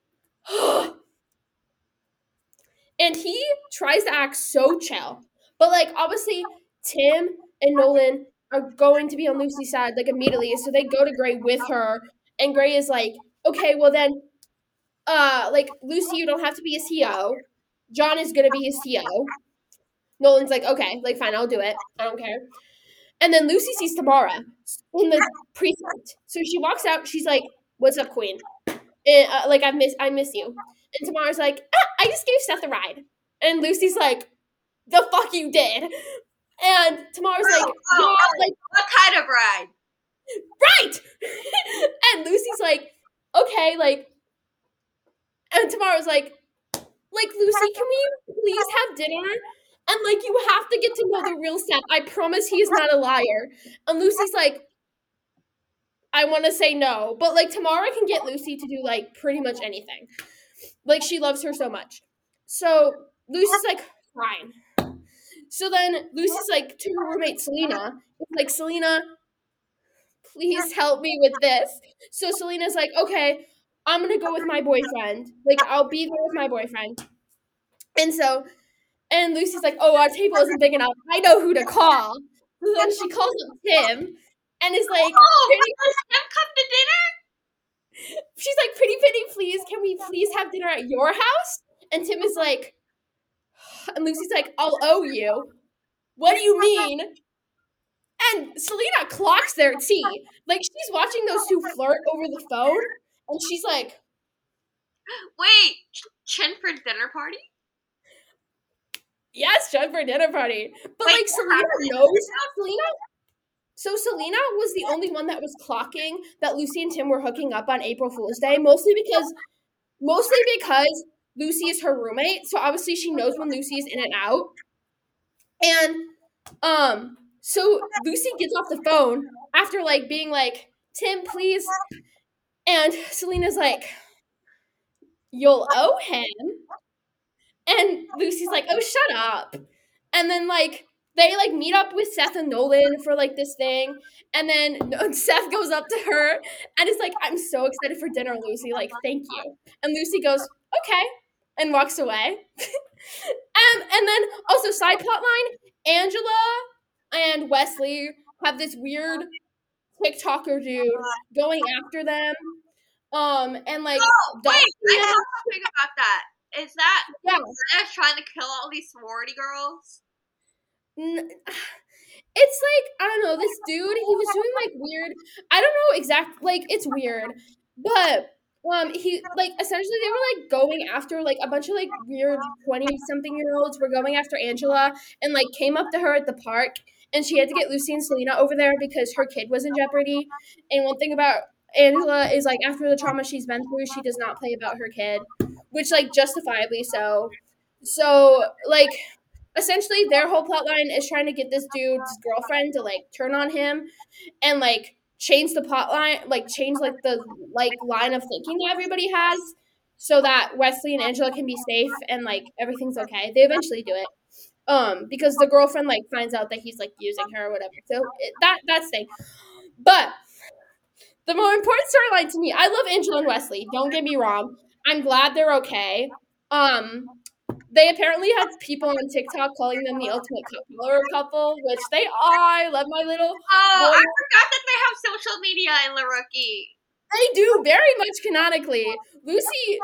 And he tries to act so chill. But like obviously Tim and Nolan are going to be on Lucy's side like immediately. So they go to Gray with her. And Gray is like, okay, well then uh like Lucy, you don't have to be his T O. John is gonna be his T O. Nolan's like, okay, like fine, I'll do it. I don't care. And then Lucy sees Tamara in the precinct. So she walks out. She's like, "What's up, Queen? And, uh, like I miss, I miss you." And Tamara's like, ah, "I just gave Seth a ride." And Lucy's like, "The fuck you did?" And Tamara's like, oh, oh, yeah, like what kind of ride? Right. And Lucy's like, "Okay, like." And Tamara's like, "Like Lucy, can we please have dinner?" And, like, you have to get to know the real Seth. I promise he is not a liar. And Lucy's like, I want to say no. But, like, Tamara can get Lucy to do, like, pretty much anything. Like, she loves her so much. So, Lucy's like, fine. So then Lucy's like, to her roommate, Selena, like, Selena, please help me with this. So Selena's like, okay, I'm going to go with my boyfriend. Like, I'll be there with my boyfriend. And so... And Lucy's like, oh, our table isn't big enough. I know who to call. So then she calls up Tim and is like, oh, pretty, does Tim come to dinner? She's like, pretty pretty, please, can we please have dinner at your house? And Tim is like, and Lucy's like, I'll owe you. What do you mean? And Selena clocks their tea. Like, she's watching those two flirt over the phone, and she's like, wait, Chenford dinner party? Yes, Chenford dinner party. But Wait, like Selena knows Selena. So Selena was the only one that was clocking that Lucy and Tim were hooking up on April Fool's Day, mostly because mostly because Lucy is her roommate. So obviously she knows when Lucy is in and out. And um, so Lucy gets off the phone after like being like, Tim, please. And Selena's like, you'll owe him. And Lucy's like, oh, shut up. And then, like, they, like, meet up with Seth and Nolan for, like, this thing. And then Seth goes up to her and is like, I'm so excited for dinner, Lucy. Like, thank you. And Lucy goes, okay, and walks away. um, and then, also, side plot line, Angela and Wesley have this weird TikToker dude going after them. Um, and, like... Oh, wait, I have something about that. Is that yeah. Zach trying to kill all these sorority girls? It's like, I don't know, this dude, he was doing like weird, I don't know exact, like, it's weird, but, um, he, like, essentially they were like going after, like, a bunch of like weird twenty-something year olds were going after Angela, and like came up to her at the park, and she had to get Lucy and Selena over there because her kid was in jeopardy. And one thing about Angela is, like, after the trauma she's been through, she does not play about her kid, which, like, justifiably so. So, like, essentially their whole plot line is trying to get this dude's girlfriend to, like, turn on him and, like, change the plot line, like change like the like line of thinking that everybody has, so that Wesley and Angela can be safe and like everything's okay. They eventually do it, um, because the girlfriend like finds out that he's like using her or whatever. So it, that that's the thing. But the more important storyline to me, I love Angela and Wesley. Don't get me wrong. I'm glad they're okay. Um, they apparently had people on TikTok calling them the ultimate couple couple, which they are. I love my little. Oh, boy. I forgot that they have social media in the rookie. They do very much canonically. Lucy,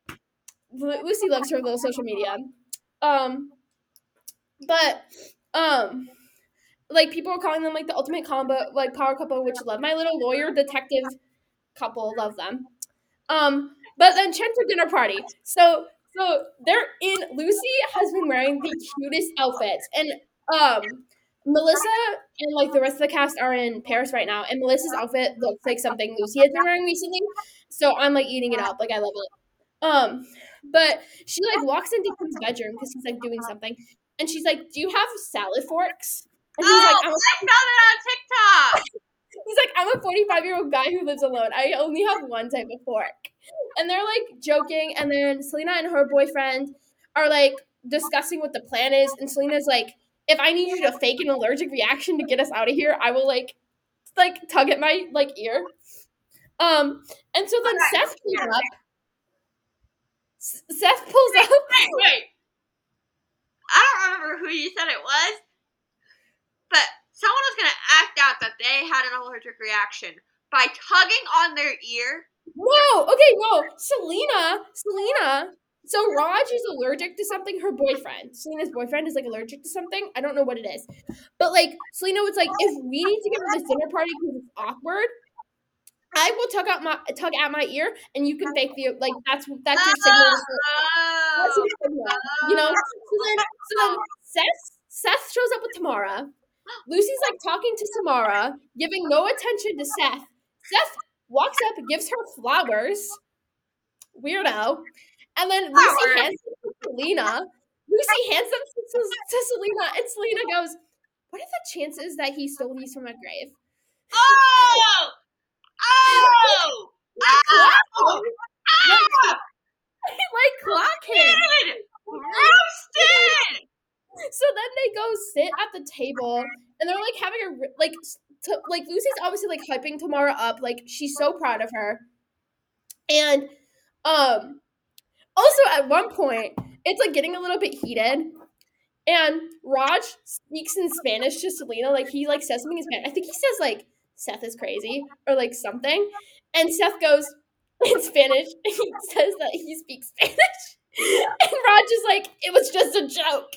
Lucy loves her little social media. Um, but um, like people are calling them like the ultimate combo, like power couple, which love my little lawyer detective couple, love them. Um, but then Chen's dinner party. So so they're in. Lucy has been wearing the cutest outfits, and um, Melissa and like the rest of the cast are in Paris right now, and Melissa's outfit looks like something Lucy has been wearing recently. So I'm like eating it up, like I love it. Um, but she like walks into Kim's bedroom because he's like doing something, and she's like, "Do you have salad forks?" And he's oh, like, I'm I saw that on TikTok. He's like, I'm a forty-five-year-old guy who lives alone. I only have one type of fork. And they're like joking, and then Selena and her boyfriend are like discussing what the plan is, and Selena's like, if I need you to fake an allergic reaction to get us out of here, I will like like tug at my like ear. Um, and so then okay. Seth pulls up. S- Seth pulls wait, up. Wait, wait. I don't remember who you said it was, but someone was going to act out that they had an allergic reaction by tugging on their ear. No, okay, no. Selena, Selena. So Raj is allergic to something, her boyfriend. Selena's boyfriend is like allergic to something. I don't know what it is. But like Selena was like, if we need to give her this dinner party because it's awkward, I will tug out my tug at my ear and you can fake the like that's that's your signal. Oh, that's your signal. You know? So then so then Seth Seth shows up with Tamara. Lucy's like talking to Tamara, giving no attention to Seth. Seth walks up, gives her flowers. Weirdo. And then Lucy hands them to Selena. Lucy hands them to, to, to Selena, and Selena goes, what are the chances that he stole these from a grave? Oh! Oh! Oh! Like, like clock him. Roasted! So then they go sit at the table, and they're like having a like to, like Lucy's obviously like hyping Tamara up, like she's so proud of her. And um also at one point it's like getting a little bit heated, and Raj speaks in Spanish to Selena, like he like says something in Spanish. I think he says like Seth is crazy or like something, and Seth goes in Spanish and he says that he speaks Spanish, and Raj is like, it was just a joke.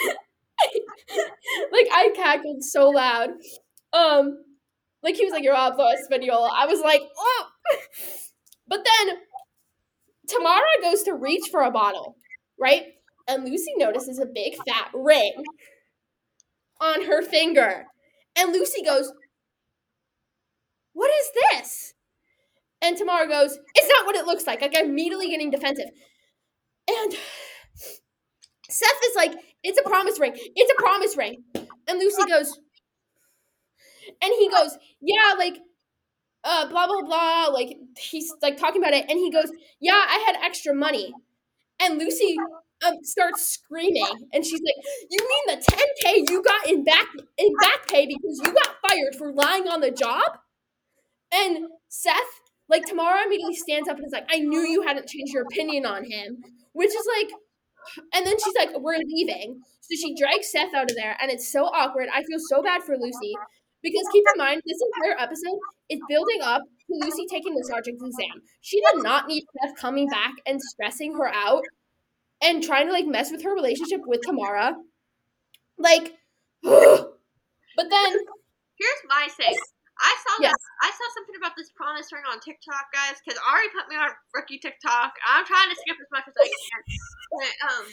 Like I cackled so loud. Um, like he was like, "You're hablo español." I was like, "Oh!" But then Tamara goes to reach for a bottle, right? And Lucy notices a big fat ring on her finger, and Lucy goes, "What is this?" And Tamara goes, "It's not what it looks like." Like immediately getting defensive, and Seth is like, "It's a promise ring. It's a promise ring." And Lucy goes, and he goes, "Yeah, like, uh, blah, blah, blah." Like, he's, like, talking about it. And he goes, "Yeah, I had extra money." And Lucy um, starts screaming. And she's like, "You mean the ten K you got in back in back pay because you got fired for lying on the job?" And Seth, like, Tamara immediately stands up and is like, "I knew you hadn't changed your opinion on him." Which is, like, and then she's like, "We're leaving." So she drags Seth out of there, and it's so awkward. I feel so bad for Lucy, because keep in mind, this entire episode is building up to Lucy taking the sergeant's exam. She did not need Seth coming back and stressing her out and trying to, like, mess with her relationship with Tamara. Like, but then here's my thing. I saw yes. this. I saw something about this promise ring on TikTok, guys, because Ari put me on rookie TikTok. I'm trying to skip as much as I can. But, um,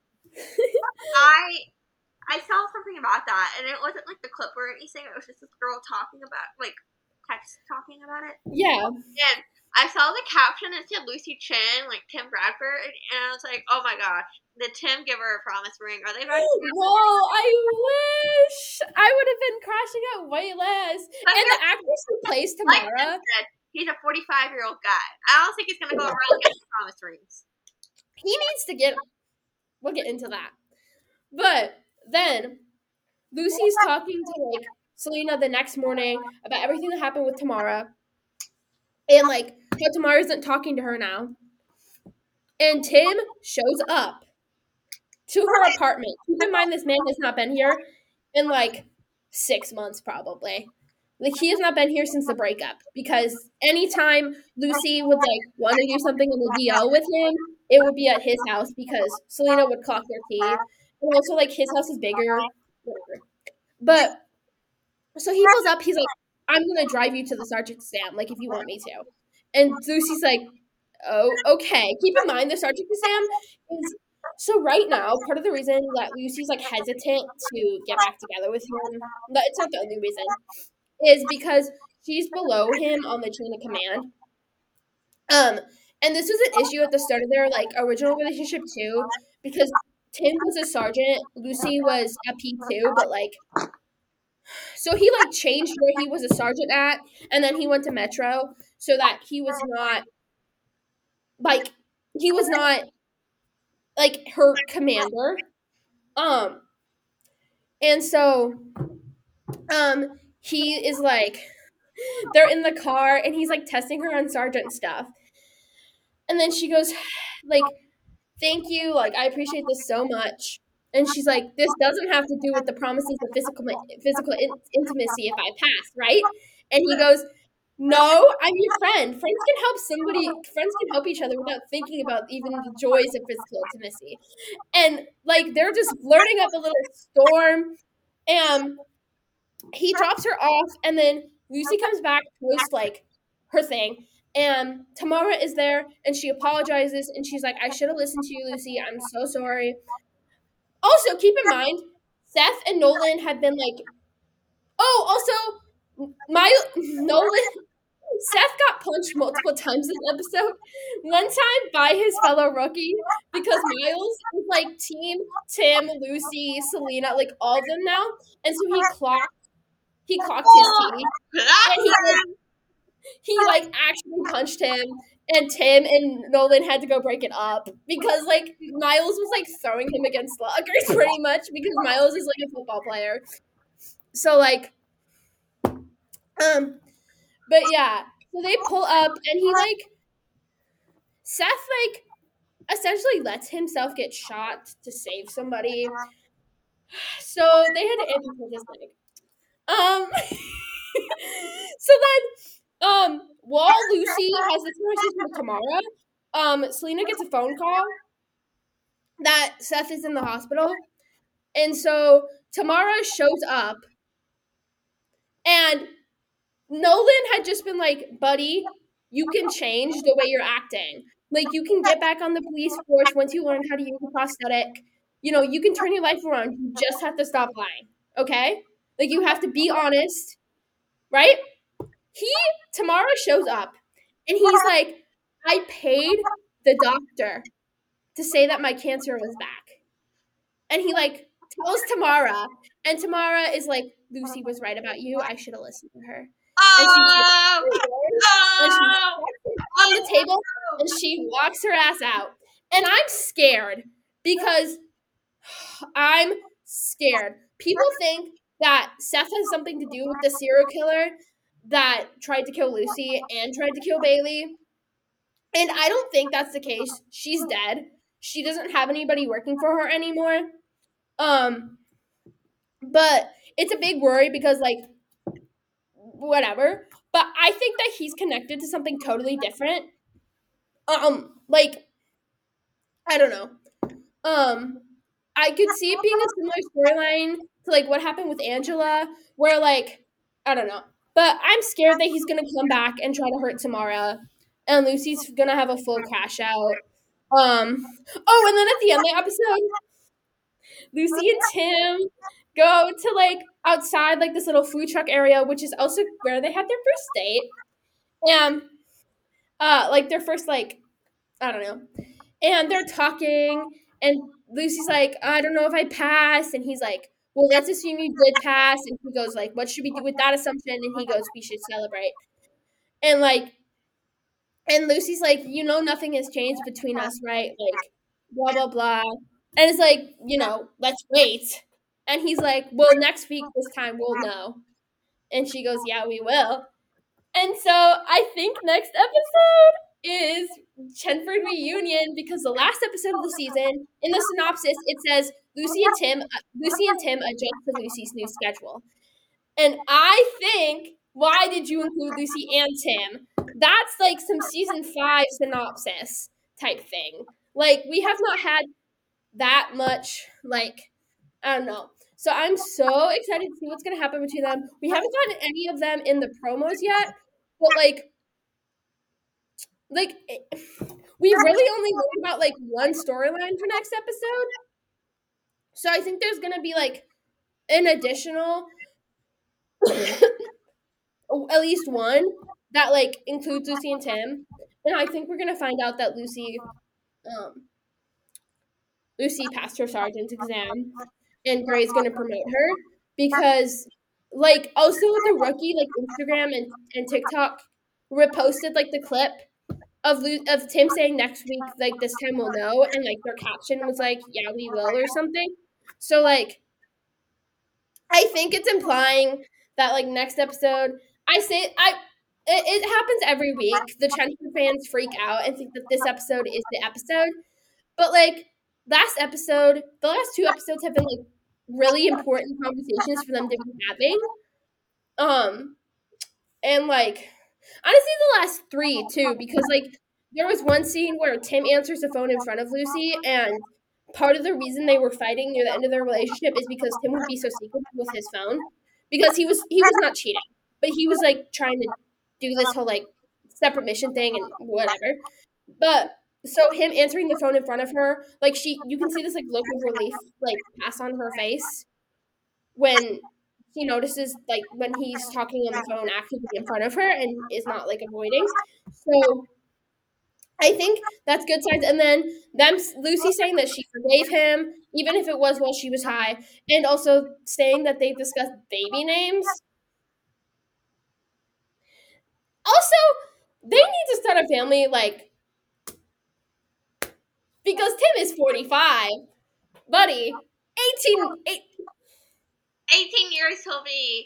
I I saw something about that, and it wasn't like the clip or anything. It was just this girl talking about, like, text talking about it. Yeah. And I saw the caption that said Lucy Chen, like Tim Bradford, and I was like, oh my gosh, did Tim give her a promise ring? Are they about to do Whoa, I wish I would have been crashing out way less. But And the here's- actress who plays like Tamara, Tim said, he's a forty-five-year-old guy. I don't think he's gonna go around getting promise rings. he needs to get. We'll get into that. But then Lucy's talking to like Selena the next morning about everything that happened with Tamara, and like how Tamara isn't talking to her now. And Tim shows up to her apartment. Keep in mind, this man has not been here in like six months, probably. Like, he has not been here since the breakup, because anytime Lucy would like want to do something in the D L with him, it would be at his house because Selena would clock their tea. And also, like, his house is bigger. Whatever. But so he pulls up. He's like, "I'm gonna drive you to the Sergeant Sam, like, if you want me to." And Lucy's like, "Oh, okay." Keep in mind, the Sergeant Sam is so right now. Part of the reason that Lucy's like hesitant to get back together with him, but it's not the only reason, is because she's below him on the chain of command. Um, and this was an issue at the start of their like original relationship too, because Tim was a sergeant, Lucy was a P two, but like, so he like changed where he was a sergeant at, and then he went to Metro so that he was not like he was not like her commander. Um, and so, um, he is like, they're in the car, and he's like testing her on sergeant stuff. And then she goes, like, "Thank you, like, I appreciate this so much." And she's like, "This doesn't have to do with the promises of physical physical in- intimacy if I pass, right?" And he goes, "No, I'm your friend. Friends can help somebody, friends can help each other without thinking about even the joys of physical intimacy." And, like, they're just flirting up a little storm, and he drops her off, and then Lucy comes back post, like, her thing, and Tamara is there, and she apologizes, and she's like, "I should have listened to you, Lucy. I'm so sorry." Also, keep in mind, Seth and Nolan had been like, oh, also, my Nolan, Seth got punched multiple times this episode. One time by his fellow rookie, because Miles is like team Tim, Lucy, Selena, like all of them now, and so he clocked, he clocked his team, and he like, he like actually punched him. And Tim and Nolan had to go break it up because, like, Miles was, like, throwing him against lockers pretty much because Miles is, like, a football player. So, like, um, but, yeah. So they pull up, and he, like, Seth, like, essentially lets himself get shot to save somebody. So they had to amputate his leg. Um, so then, um, while Lucy has this conversation with Tamara, um, Selena gets a phone call that Seth is in the hospital. And so Tamara shows up, and Nolan had just been like, "Buddy, you can change the way you're acting. Like, you can get back on the police force once you learn how to use a prosthetic. You know, you can turn your life around. You just have to stop lying, okay? Like, you have to be honest, right?" He, Tamara shows up, and he's like, "I paid the doctor to say that my cancer was back." And he, like, tells Tamara, and Tamara is like, "Lucy was right about you. I should have listened to her." And she Oh, takes oh, and she puts it on the table, and she walks her ass out. And I'm scared because I'm scared. People think that Seth has something to do with the serial killer that tried to kill Lucy and tried to kill Bailey. And I don't think that's the case. She's dead. She doesn't have anybody working for her anymore. Um, but it's a big worry because, like, whatever. But I think that he's connected to something totally different. Um, like, I don't know. Um, I could see it being a similar storyline to, like, what happened with Angela, where, like, I don't know. But I'm scared that he's gonna come back and try to hurt Tamara, and Lucy's gonna have a full crash out. Um, oh, and then at the end of the episode, Lucy and Tim go to, like, outside, like, this little food truck area, which is also where they had their first date. And uh, like their first like, I don't know, and they're talking, and Lucy's like, I don't know if I passed, and he's like, well, let's assume you did pass, and he goes like, what should we do with that assumption? And he goes, we should celebrate, and like, and Lucy's like, you know, nothing has changed between us, right? Like, blah blah blah, and it's like, you know, let's wait, and he's like, well, next week this time we'll know, and she goes, yeah, we will. And so I think next episode is Chenford reunion, because the last episode of the season, in the synopsis, it says Lucy and Tim, uh, Lucy and Tim adjust to Lucy's new schedule. And I think, why did you include Lucy and Tim? That's like some season five synopsis type thing. Like, we have not had that much, like, I don't know. So I'm so excited to see what's going to happen between them. We haven't gotten any of them in the promos yet, but like, like we really only learned about like one storyline for next episode. So I think there's going to be like an additional, at least one that like includes Lucy and Tim. And I think we're going to find out that Lucy, um, Lucy passed her sergeant's exam, and Gray's going to promote her, because like also the rookie like Instagram and, and TikTok reposted like the clip of Lu- of Tim saying next week, like this time we'll know, and like their caption was like, yeah, we will, or something. So like I think it's implying that like next episode, I say I it, it happens every week. The Chenford fans freak out and think that this episode is the episode. But like last episode, the last two episodes have been like really important conversations for them to be having. Um, and like honestly, the last three too, because like there was one scene where Tim answers the phone in front of Lucy, and part of the reason they were fighting near the end of their relationship is because Tim would be so secretive with his phone, because he was he was not cheating, but he was like trying to do this whole like separate mission thing and whatever. But so him answering the phone in front of her, like she, you can see this like look of relief like pass on her face when she notices like when he's talking on the phone actively in front of her and is not like avoiding. So I think that's good signs. And then them Lucy saying that she forgave him, even if it was while she was high, and also saying that they discussed baby names. Also, they need to start a family, like, because Tim is forty-five, buddy. eighteen, eight, eighteen years he'll be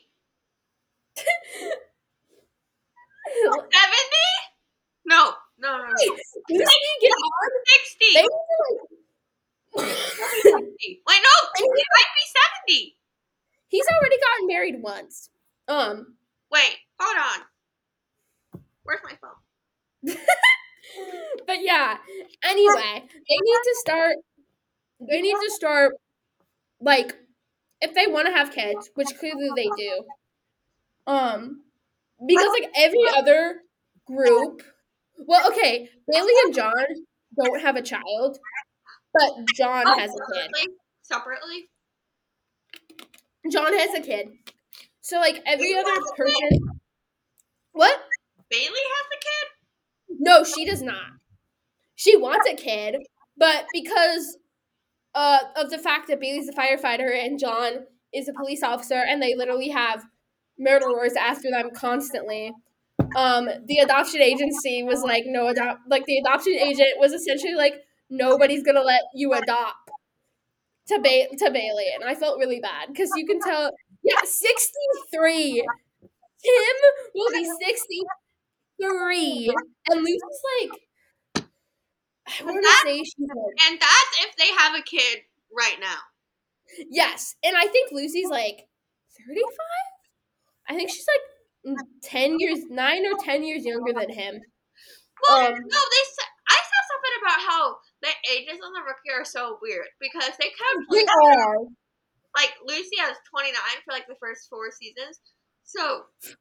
seventy? No, no, no. no. Lucy, get on. sixty. They need to, like, sixty. Wait, no, he might be seventy. He's already gotten married once. Um. Wait, hold on. Where's my phone? But yeah, anyway, they need to start, they need to start, like, if they want to have kids, which clearly they do, um, because, like, every other group, well, okay, Bailey and John don't have a child, but John oh, has a kid. Separately? John has a kid. So, like, every other person, what? Bailey has a kid? No, she does not. She wants a kid, but because uh, of the fact that Bailey's a firefighter and John is a police officer, and they literally have murderers after them constantly, um, the adoption agency was like, no adopt. Like the adoption agent was essentially like, nobody's gonna let you adopt to ba- to Bailey, and I felt really bad because you can tell. Yeah, sixty-three. Tim will be sixty-three, and Lucy's like, I want to say she's like, and that's if they have a kid right now. Yes, and I think Lucy's like thirty-five. I think she's like ten years, nine or ten years younger than him. Well, um, no, they. I saw something about how the ages on the rookie are so weird because they kind of. They are. Like Lucy has twenty-nine for like the first four seasons, so.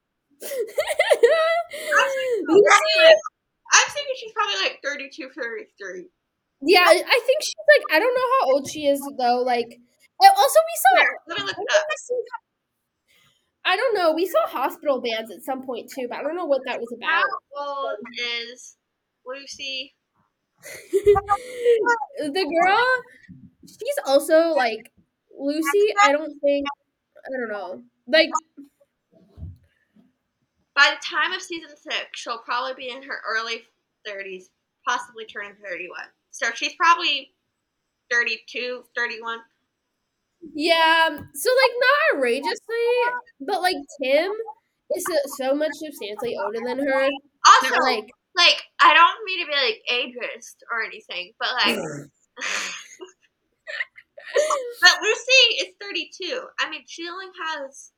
Lucy. I'm thinking she's probably like thirty-two, thirty-three. Yeah, I think she's like, I don't know how old she is though. Like, also we saw. Here, let me look it up. I don't know. We saw hospital bands at some point too, but I don't know what that was about. How old is Lucy. The girl, she's also like Lucy. I don't think. I don't know. Like, by the time of season six, she'll probably be in her early thirties, possibly turning thirty-one. So she's probably thirty-two, thirty-one. Yeah, so like not outrageously, but like Tim is so, so much substantially older than her. Also, that, like, like I don't mean to be like ageist or anything, but like, but Lucy is thirty-two. I mean, she only has.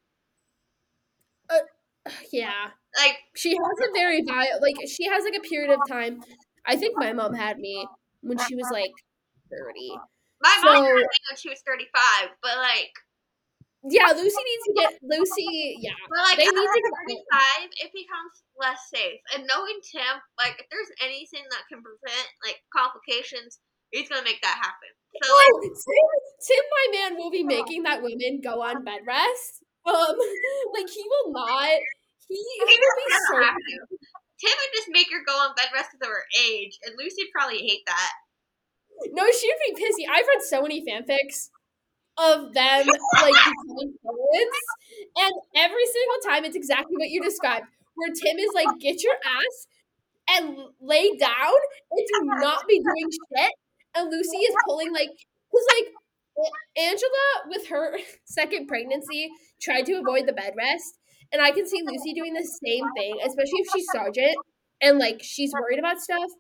Uh, yeah, like she has a very vi- like she has like a period of time. I think my mom had me when she was like thirty. My so, mom had me when she was thirty-five, but like. Yeah, Lucy needs to get Lucy. Yeah, but like they need to get thirty-five. It becomes less safe, and knowing Tim, like if there's anything that can prevent like complications, he's gonna make that happen. So oh, like, Tim, Tim, my man, will be making that woman go on bed rest. Um, like he will not. He, he will be so. Tim would just make her go on bed rest because of her age, and Lucy'd probably hate that. No, she'd be pissy. I've read so many fanfics of them like becoming parents, and every single time it's exactly what you described, where Tim is like, "Get your ass and lay down and do not be doing shit," and Lucy is pulling like, because like Angela with her second pregnancy tried to avoid the bed rest, and I can see Lucy doing the same thing, especially if she's Sergeant and like she's worried about stuff.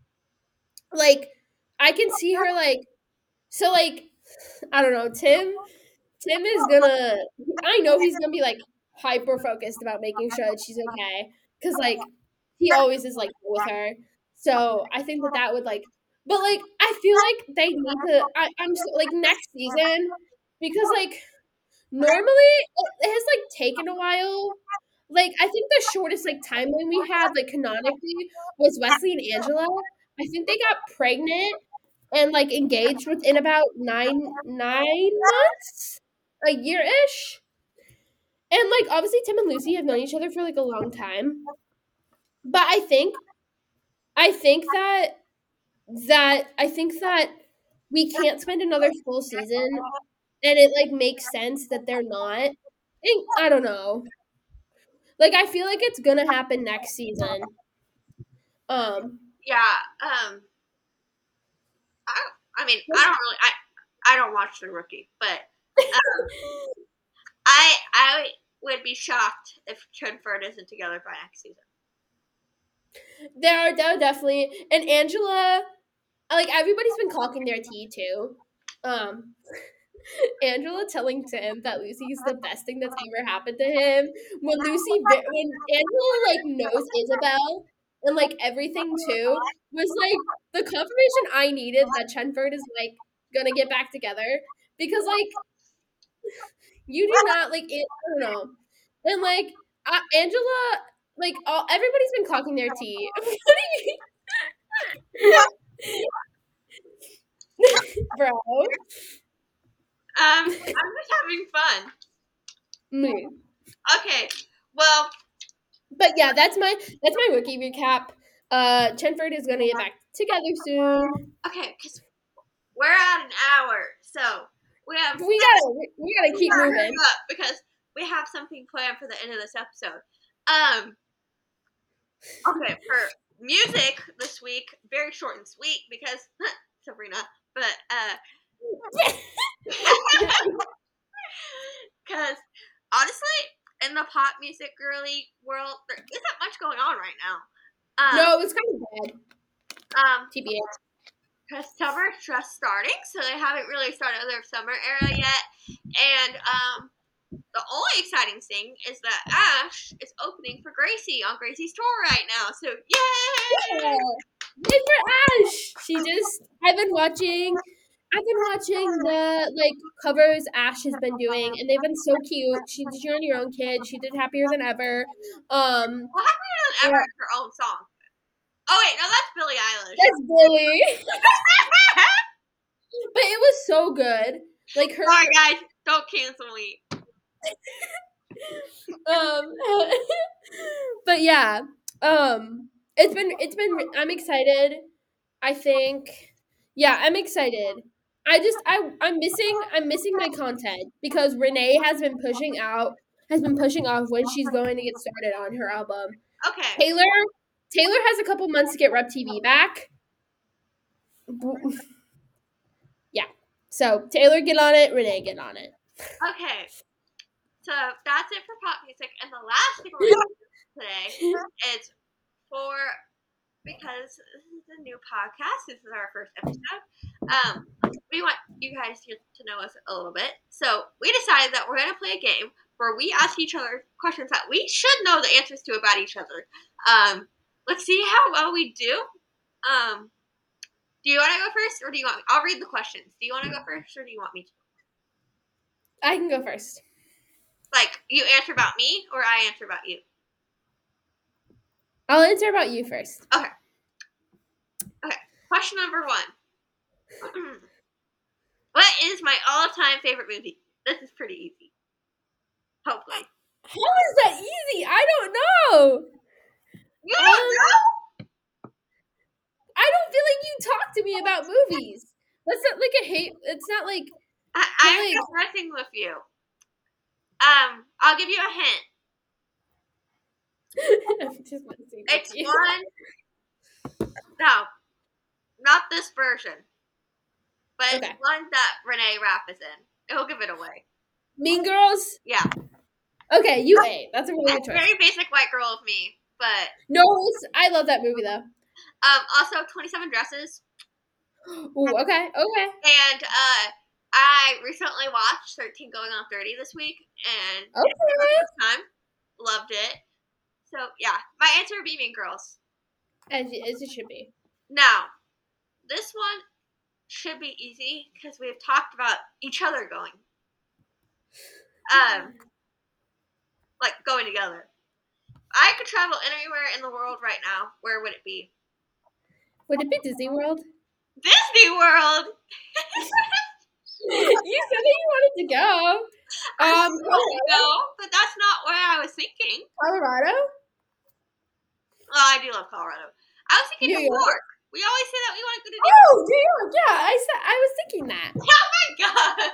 Like I can see her like, so like I don't know, Tim. Tim is gonna. I know he's gonna be like hyper focused about making sure that she's okay, because like he always is like with her. So I think that that would like, but like I feel like they need to. I, I'm so, like next season, because like normally it has like taken a while. Like I think the shortest like timeline we had like canonically was Wesley and Angela. I think they got pregnant and like engaged within about nine nine months, a year ish. And like obviously Tim and Lucy have known each other for like a long time. But I think I think that that I think that we can't spend another full season, and it like makes sense that they're not. And, I don't know. Like I feel like it's gonna happen next season. Um yeah, um I I mean I don't really I I don't watch The Rookie, but um, I I would be shocked if Chenford isn't together by next season. There are, there are definitely, and Angela, like everybody's been clocking their tea too. Um, Angela telling Tim that Lucy's the best thing that's ever happened to him. When Lucy, when Angela like knows Isabel and like everything too, was like the confirmation I needed that Chenford is like gonna get back together, because like you do not like it. I don't know, and like uh, Angela, like all everybody's been clocking their tea. Bro. Um, I'm just having fun. Me. Okay, well, but yeah, that's my that's my Wiki recap. Uh, Chenford is gonna get back together soon. Okay, because we're at an hour, so we have we gotta we gotta keep gotta moving up because we have something planned for the end of this episode. Um. Okay, for music this week, very short and sweet because Sabrina, but uh, because honestly, in the pop music girly world, there isn't much going on right now. Um, no, it's kind of bad. Um, T B H. Because summer's just starting, so they haven't really started their summer era yet. And um, the only exciting thing is that Ash is opening for Gracie on Gracie's tour right now. So yay! Yeah. Yay for Ash! She just I've been watching I've been watching the like covers Ash has been doing, and they've been so cute. She did You're on Your Own Kid. She did Happier Than Ever. Um, well, Happier Than Ever is her own song. Oh wait, no, that's Billie Eilish. That's Billie. But it was so good. Like her. Sorry guys, don't cancel me. um, but yeah. Um, It's been it's been I'm excited. I think yeah, I'm excited. I just I I'm missing I'm missing my content because Renee has been pushing out has been pushing off when she's going to get started on her album. Okay. Taylor Taylor has a couple months to get Rep T V back. Yeah. So Taylor get on it, Renee get on it. Okay. So that's it for pop music, and the last thing we're going to do today is for because this is a new podcast. This is our first episode. Um, we want you guys to get to know us a little bit. So we decided that we're going to play a game where we ask each other questions that we should know the answers to about each other. Um, let's see how well we do. Um, do you want to go first, or do you want me? I'll read the questions. Do you want to go first, or do you want me to? I can go first. Like, you answer about me, or I answer about you? I'll answer about you first. Okay. Okay. Question number one. What is my all-time favorite movie? This is pretty easy. Hopefully. How is that easy? I don't know. You don't um, know? I don't feel like you talk to me about movies. That's not like a hate. It's not like I, I'm like, just messing with you. Um, I'll give you a hint. I'm just messing it's with you. one. No, not this version. But okay. It's one that Renee Rapp is in. He'll give it away. Mean Girls? Yeah. Okay, you A. That's a really good choice. Very basic white girl of me, but no, it's, I love that movie though. Um, also twenty-seven Dresses. Ooh, okay, okay. And uh, I recently watched thirteen Going on thirty this week, and okay, it was the first time. Loved it. So yeah, my answer would be Mean Girls. As, as it should be. Now, this one should be easy because we've talked about each other going. Um, like going together. I could travel anywhere in the world right now. Where would it be? Would it be Disney World? Disney World. You said that you wanted to go. I um, wanted to go, but that's not where I was thinking. Colorado? Oh, I do love Colorado. I was thinking New, New York. York. We always say that we want to go to New York. Oh, New York. Yeah, I said I was thinking that. Oh my god.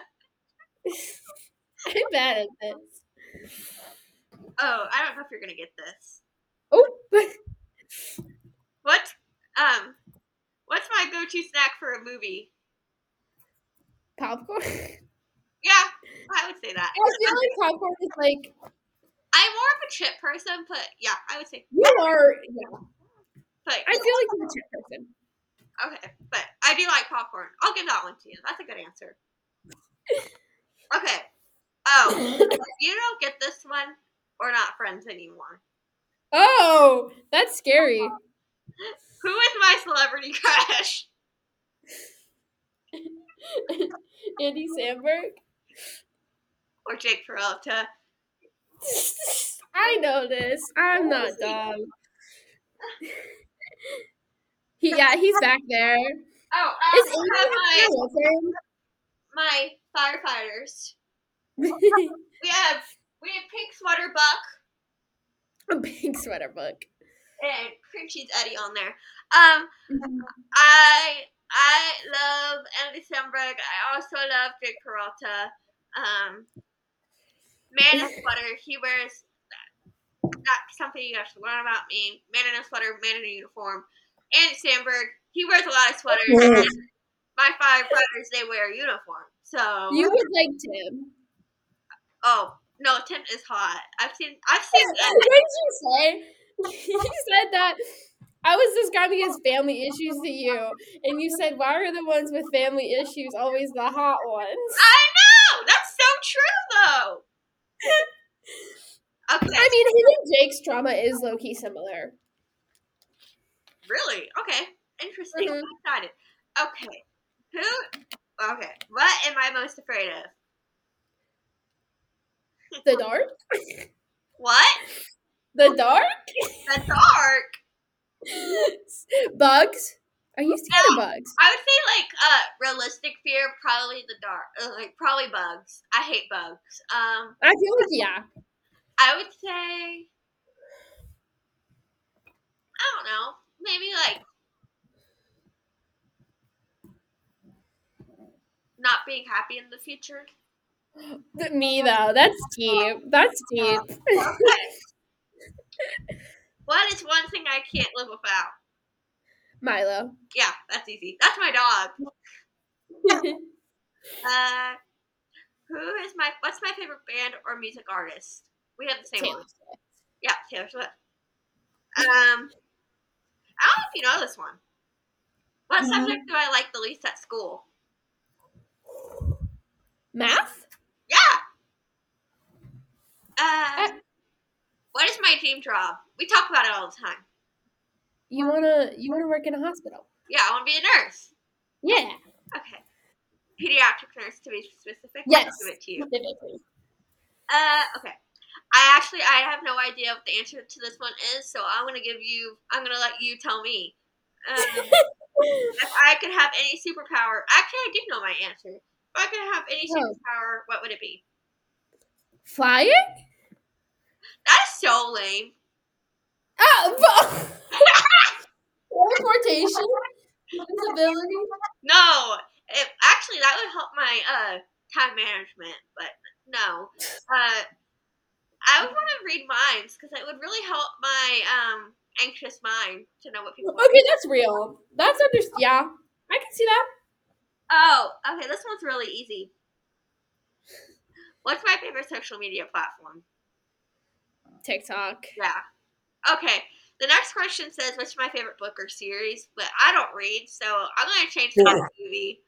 I'm bad at this. Oh, I don't know if you're gonna get this. Oh. What? Um, what's my go-to snack for a movie? Popcorn. Yeah, I would say that. I feel like popcorn is like. I'm more of a chip person, but yeah, I would say. You are. Yeah. But I feel like you're a chip person. Okay, but I do like popcorn. I'll give that one to you. That's a good answer. Okay. Oh, if you don't get this one, we're not friends anymore. Oh, that's scary. Who is my celebrity crush? Andy Samberg? Or Jake Peralta? I know this. I'm not dumb. He, yeah, he's back there. Oh, I also have my, my firefighters. we have we have Pink Sweater Buck. A Pink Sweater Buck. And Cream Cheese Eddie on there. Um, mm-hmm. I I love Andy Samberg. I also love Jake Peralta. Um, man in a sweater. He wears that. That's something you have to learn about me. Man in a sweater, man in a uniform. Andy Samberg. He wears a lot of sweaters. Mm-hmm. My firefighters, they wear a uniform. So you would like Tim. Oh no, Tim is hot. I've seen. I've seen. What did you say? You said that I was describing his family issues to you, and you said, "Why are the ones with family issues always the hot ones?" I know. That's so true, though. Okay. I mean, him and Jake's drama is low key similar. Really? Okay. Interesting. Mm-hmm. I'm excited. Okay. Who? Okay. What am I most afraid of? The dark? What? The dark? The dark? Bugs? Are you scared no, of bugs? I would say, like, uh, realistic fear, probably the dark. Uh, like, probably bugs. I hate bugs. Um, I feel like, yeah. I would say, I don't know. maybe like not being happy in the future. Me though, that's deep. That's deep. Okay. What is one thing I can't live without? Milo. Yeah, that's easy. That's my dog. uh, who is my? What's my favorite band or music artist? We have the same Taylor one. Swift. Yeah, Taylor Swift. Um, I don't know if you know this one. What Mhm. subject do I like the least at school? Math? Yeah. Uh, Uh, what is my dream job? We talk about it all the time. you wanna you wanna work in a hospital? Yeah, I want to be a nurse. Yeah. Okay. Pediatric nurse to be specific. Yes. I'll give it to you. Specifically. Uh, okay. I actually I have no idea what the answer to this one is, so I'm gonna give you. I'm gonna let you tell me. Um, if I could have any superpower, actually I do know my answer. If I could have any Oh. superpower, what would it be? Flying? That is so lame. Ah, teleportation? Invisibility? No, it, actually that would help my uh time management, but no. Uh, I would want to read minds because it would really help my um anxious mind to know what people. Okay, that's real. That's under. Yeah, I can see that. Oh, okay. This one's really easy. What's my favorite social media platform? TikTok. Yeah. Okay. The next question says, "What's my favorite book or series?" But I don't read, so I'm gonna change to a movie.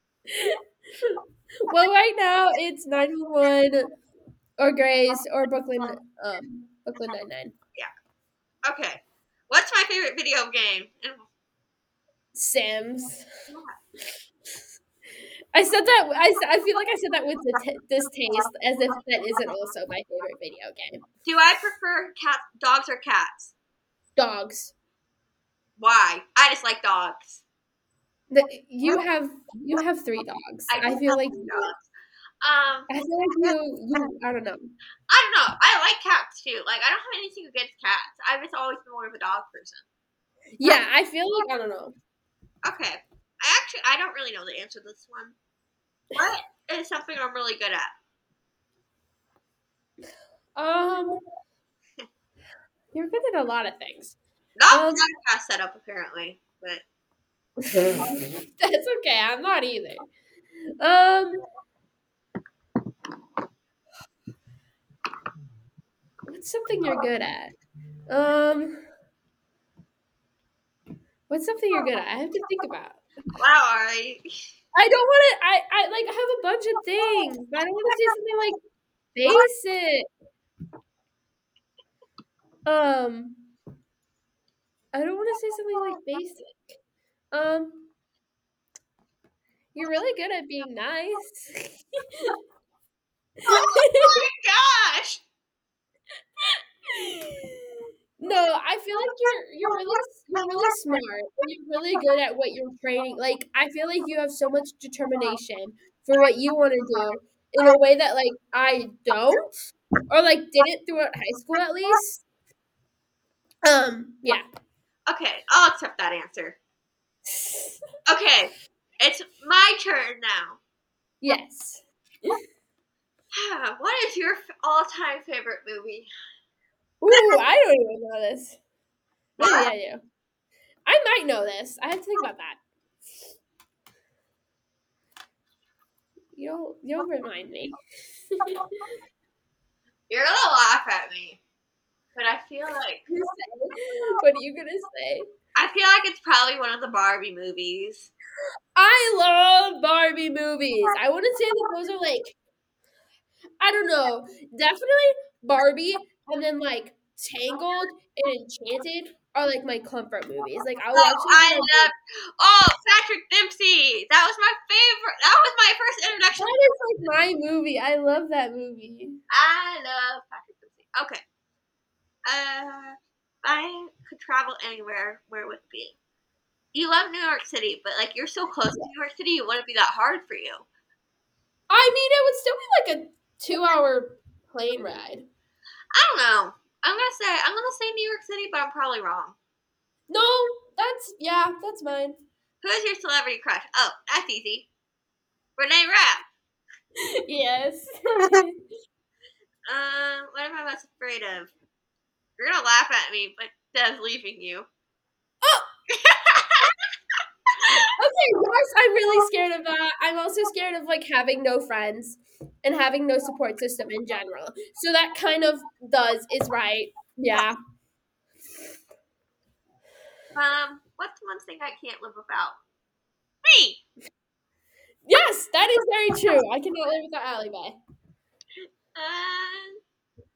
Well, right now it's nine one one or Grace or Brooklyn. Um, Brooklyn Nine Nine. Yeah. Okay. What's my favorite video game? And Sims. I said that. I, I feel like I said that with the t- distaste, as if that isn't also my favorite video game. do I prefer cat, dogs or cats? Dogs. Why? I just like dogs. The, you have you have three dogs. I, I feel like dogs. Um, I feel like you you I don't know. I don't know. I like cats too. Like I don't have anything against cats. I've just always been more of a dog person. Yeah, I feel like I don't know. Okay. I actually I don't really know the answer to this one. What is something I'm really good at? Um, you're good at a lot of things. Not Um, podcast setup apparently, but that's okay. I'm not either. Um, what's something you're good at? Um, what's something you're good at? I have to think about. wow, Ari. I don't want to. I I like have a bunch of things, but I don't want to say something like basic. Um, I don't want to say something like basic. Um, you're really good at being nice. Oh my gosh! No, I feel like you're you're really you're really smart. You're really good at what you're training. Like I feel like you have so much determination for what you want to do in a way that like I don't, or like didn't throughout high school at least. Um, yeah. Okay, I'll accept that answer. Okay, it's my turn now. Yes. What is your all-time favorite movie? Ooh, I don't even know this. Maybe I do. I might know this. I have to think about that. You'll you'll remind me. You're gonna laugh at me, but I feel like What are you gonna say? I feel like it's probably one of the Barbie movies. I love Barbie movies. I wouldn't say that those are like, I don't know, definitely Barbie and then like Tangled and Enchanted are like my comfort movies. Like I Oh, watch them. I when I'm- love. Oh, Patrick Dempsey. That was my favorite. That was my first introduction. That is like my movie. I love that movie. I love Patrick Dempsey. Okay. Uh, I could travel anywhere. Where would it be? You love New York City, but like you're so close to New York City, it wouldn't be that hard for you. I mean, it would still be like a two-hour plane ride. I don't know. I'm gonna say I'm gonna say New York City, but I'm probably wrong. No, That's, yeah, that's mine. Who's your celebrity crush? Oh, that's easy. Renee Rapp. Yes. Um, what am I most afraid of? You're gonna laugh at me, but Dev's leaving you. Oh! Okay, yes, I'm really scared of that. I'm also scared of, like, having no friends and having no support system in general. So that kind of does, is right. Yeah. Um, what's one thing I can't live without? Me! Yes, that is very true. I cannot live without Allie Bay. Um,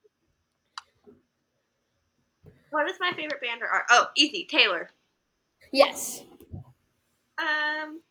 what is my favorite band or art? Oh, easy, Taylor. Yes. Um,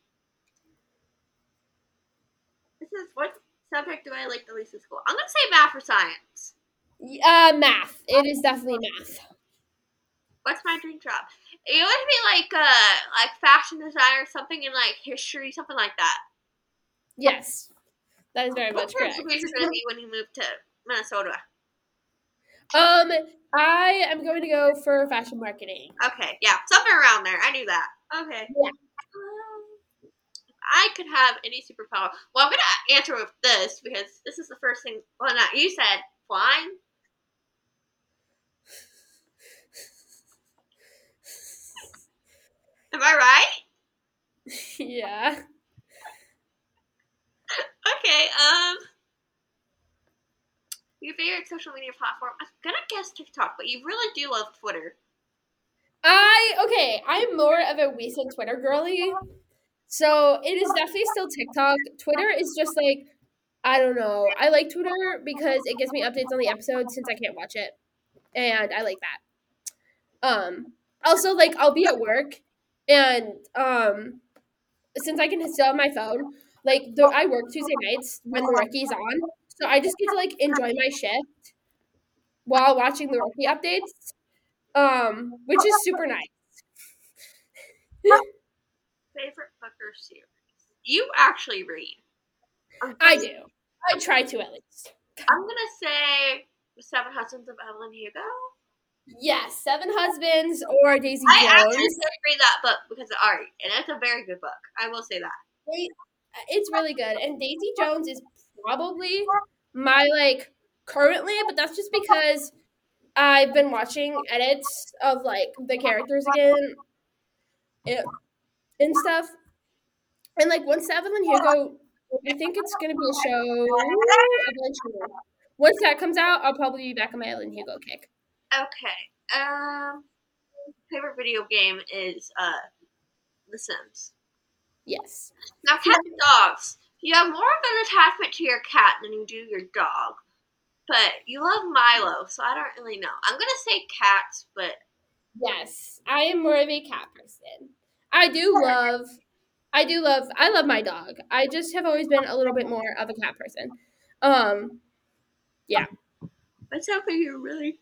this is what subject do I like the least in school? I'm gonna say math or science. Uh, math. It is definitely math. What's my dream job? It would be like uh like fashion design or something in like history, something like that. Yes, that is very What much correct. What are you gonna be when you move to Minnesota? Um, I am going to go for fashion marketing. Okay, yeah, something around there. I knew that. Okay. Yeah. Um, I could have any superpower. Well, I'm gonna answer with this because this is the first thing. Well, not you said flying. Am I right? Yeah. Okay. Um, your favorite social media platform? I'm gonna guess TikTok, but you really do love Twitter. I okay. I'm more of a recent Twitter girly, so it is definitely still TikTok. Twitter is just like I don't know. I like Twitter because it gives me updates on the episode since I can't watch it, and I like that. Um, also like I'll be at work, and um, since I can still have my phone, like the, I work Tuesday nights when the rookie's on, so I just get to like enjoy my shift while watching the rookie updates, um, which is super nice. Favorite book or series? You actually read. I do. I try to at least. I'm gonna say The Seven Husbands of Evelyn Hugo. Yes, Seven Husbands or Daisy I Jones. actually did read that book because of Ari, and it's a very good book. I will say that. It's really good, and Daisy Jones is probably my like currently, but that's just because I've been watching edits of like the characters again and, and stuff. And like once Evelyn Hugo, I think it's gonna be a show eventually. Once that comes out, I'll probably be back on my Evelyn Hugo kick. Okay. Um, favorite video game is uh, The Sims. Yes. Now, cats and dogs. You have more of an attachment to your cat than you do your dog, but you love Milo, so I don't really know. I'm gonna say cats, but yes, I am more of a cat person. I do love, I do love, I love my dog. I just have always been a little bit more of a cat person. Um, yeah. It sounds like you're really.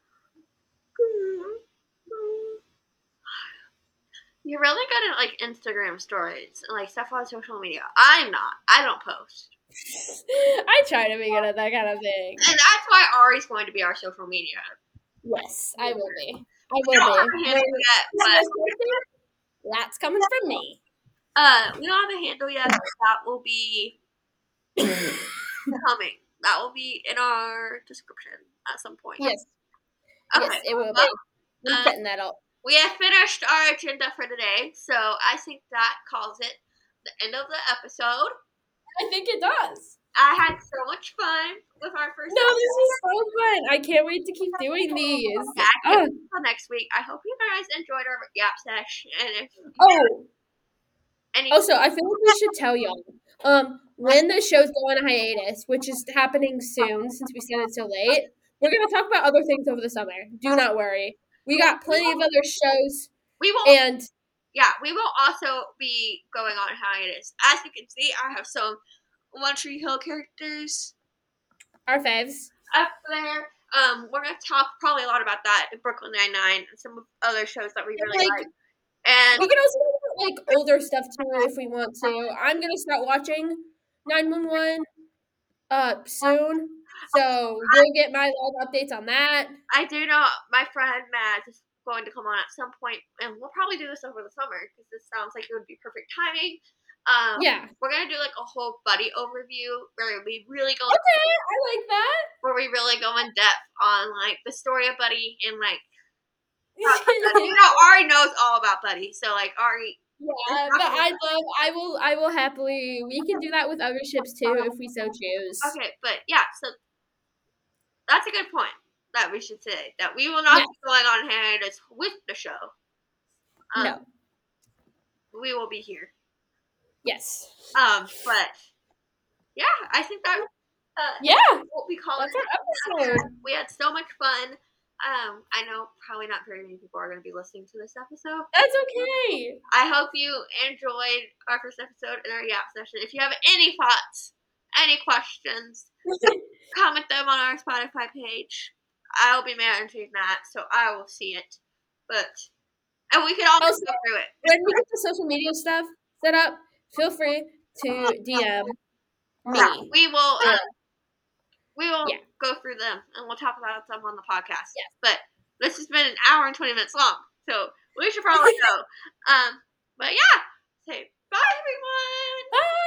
You're really good at like Instagram stories and like stuff on social media. I'm not. I don't post. I try to be good at that kind of thing. And that's why Ari's going to be our social media. Yes, I will be. I We don't will have a be. handle yet, but That's coming from me. uh, we don't have a handle yet. But that will be coming. That will be in our description at some point. Yes. Okay. Yes, it will well, be. I'm uh, setting that up. We have finished our agenda for today, so I think that calls it the end of the episode. I think it does. I had so much fun with our first No, episode. this is so fun. I can't wait to keep doing these. Yeah, I can't Oh. wait until next week. I hope you guys enjoyed our yap sesh. And if Oh. any Also, I feel like we should tell y'all. Um, when the show's go on hiatus, which is happening soon since we said it so late, we're gonna talk about other things over the summer. Do not worry. We got plenty of other shows. we will And yeah, we will also be going on hiatus. As you can see, I have some One Tree Hill characters our faves. up there. Um, we're gonna talk probably a lot about that in Brooklyn Nine-Nine and some other shows that we really Like, like. And we can also talk about, like, older stuff too if we want to. I'm gonna start watching nine one one uh soon. So you'll get my live updates on that. I do know my friend Matt is going to come on at some point, and we'll probably do this over the summer because this sounds like it would be perfect timing. Um, yeah. We're gonna do like a whole buddy overview where we really go. Okay, I like that. Where we really go in depth on like the story of Buddy and like. You know, Ari knows all about Buddy, so like Ari. Yeah, but I love. I will. I will happily. We can do that with other ships too, if we so choose. Okay, but yeah, so that's a good point that we should say that we will not Yes. be going on hiatus with the show. Um, No. We will be here. Yes. Um, but yeah, I think that. Uh, yeah. What we call That's it. our episode. We had so much fun. Um, I know probably not very many people are going to be listening to this episode. That's okay. I hope you enjoyed our first episode in our Yap session. If you have any thoughts, any questions, comment them on our Spotify page. I'll be managing that, so I will see it. But and we can all Also, go through it. When we get the social media stuff set up, feel free to D M me. Yeah, we will. Uh, Um, we will yeah. go through them, and we'll talk about them on the podcast. Yes. But this has been an hour and twenty minutes long, so we should probably go. Um, but yeah, say bye, everyone. Bye.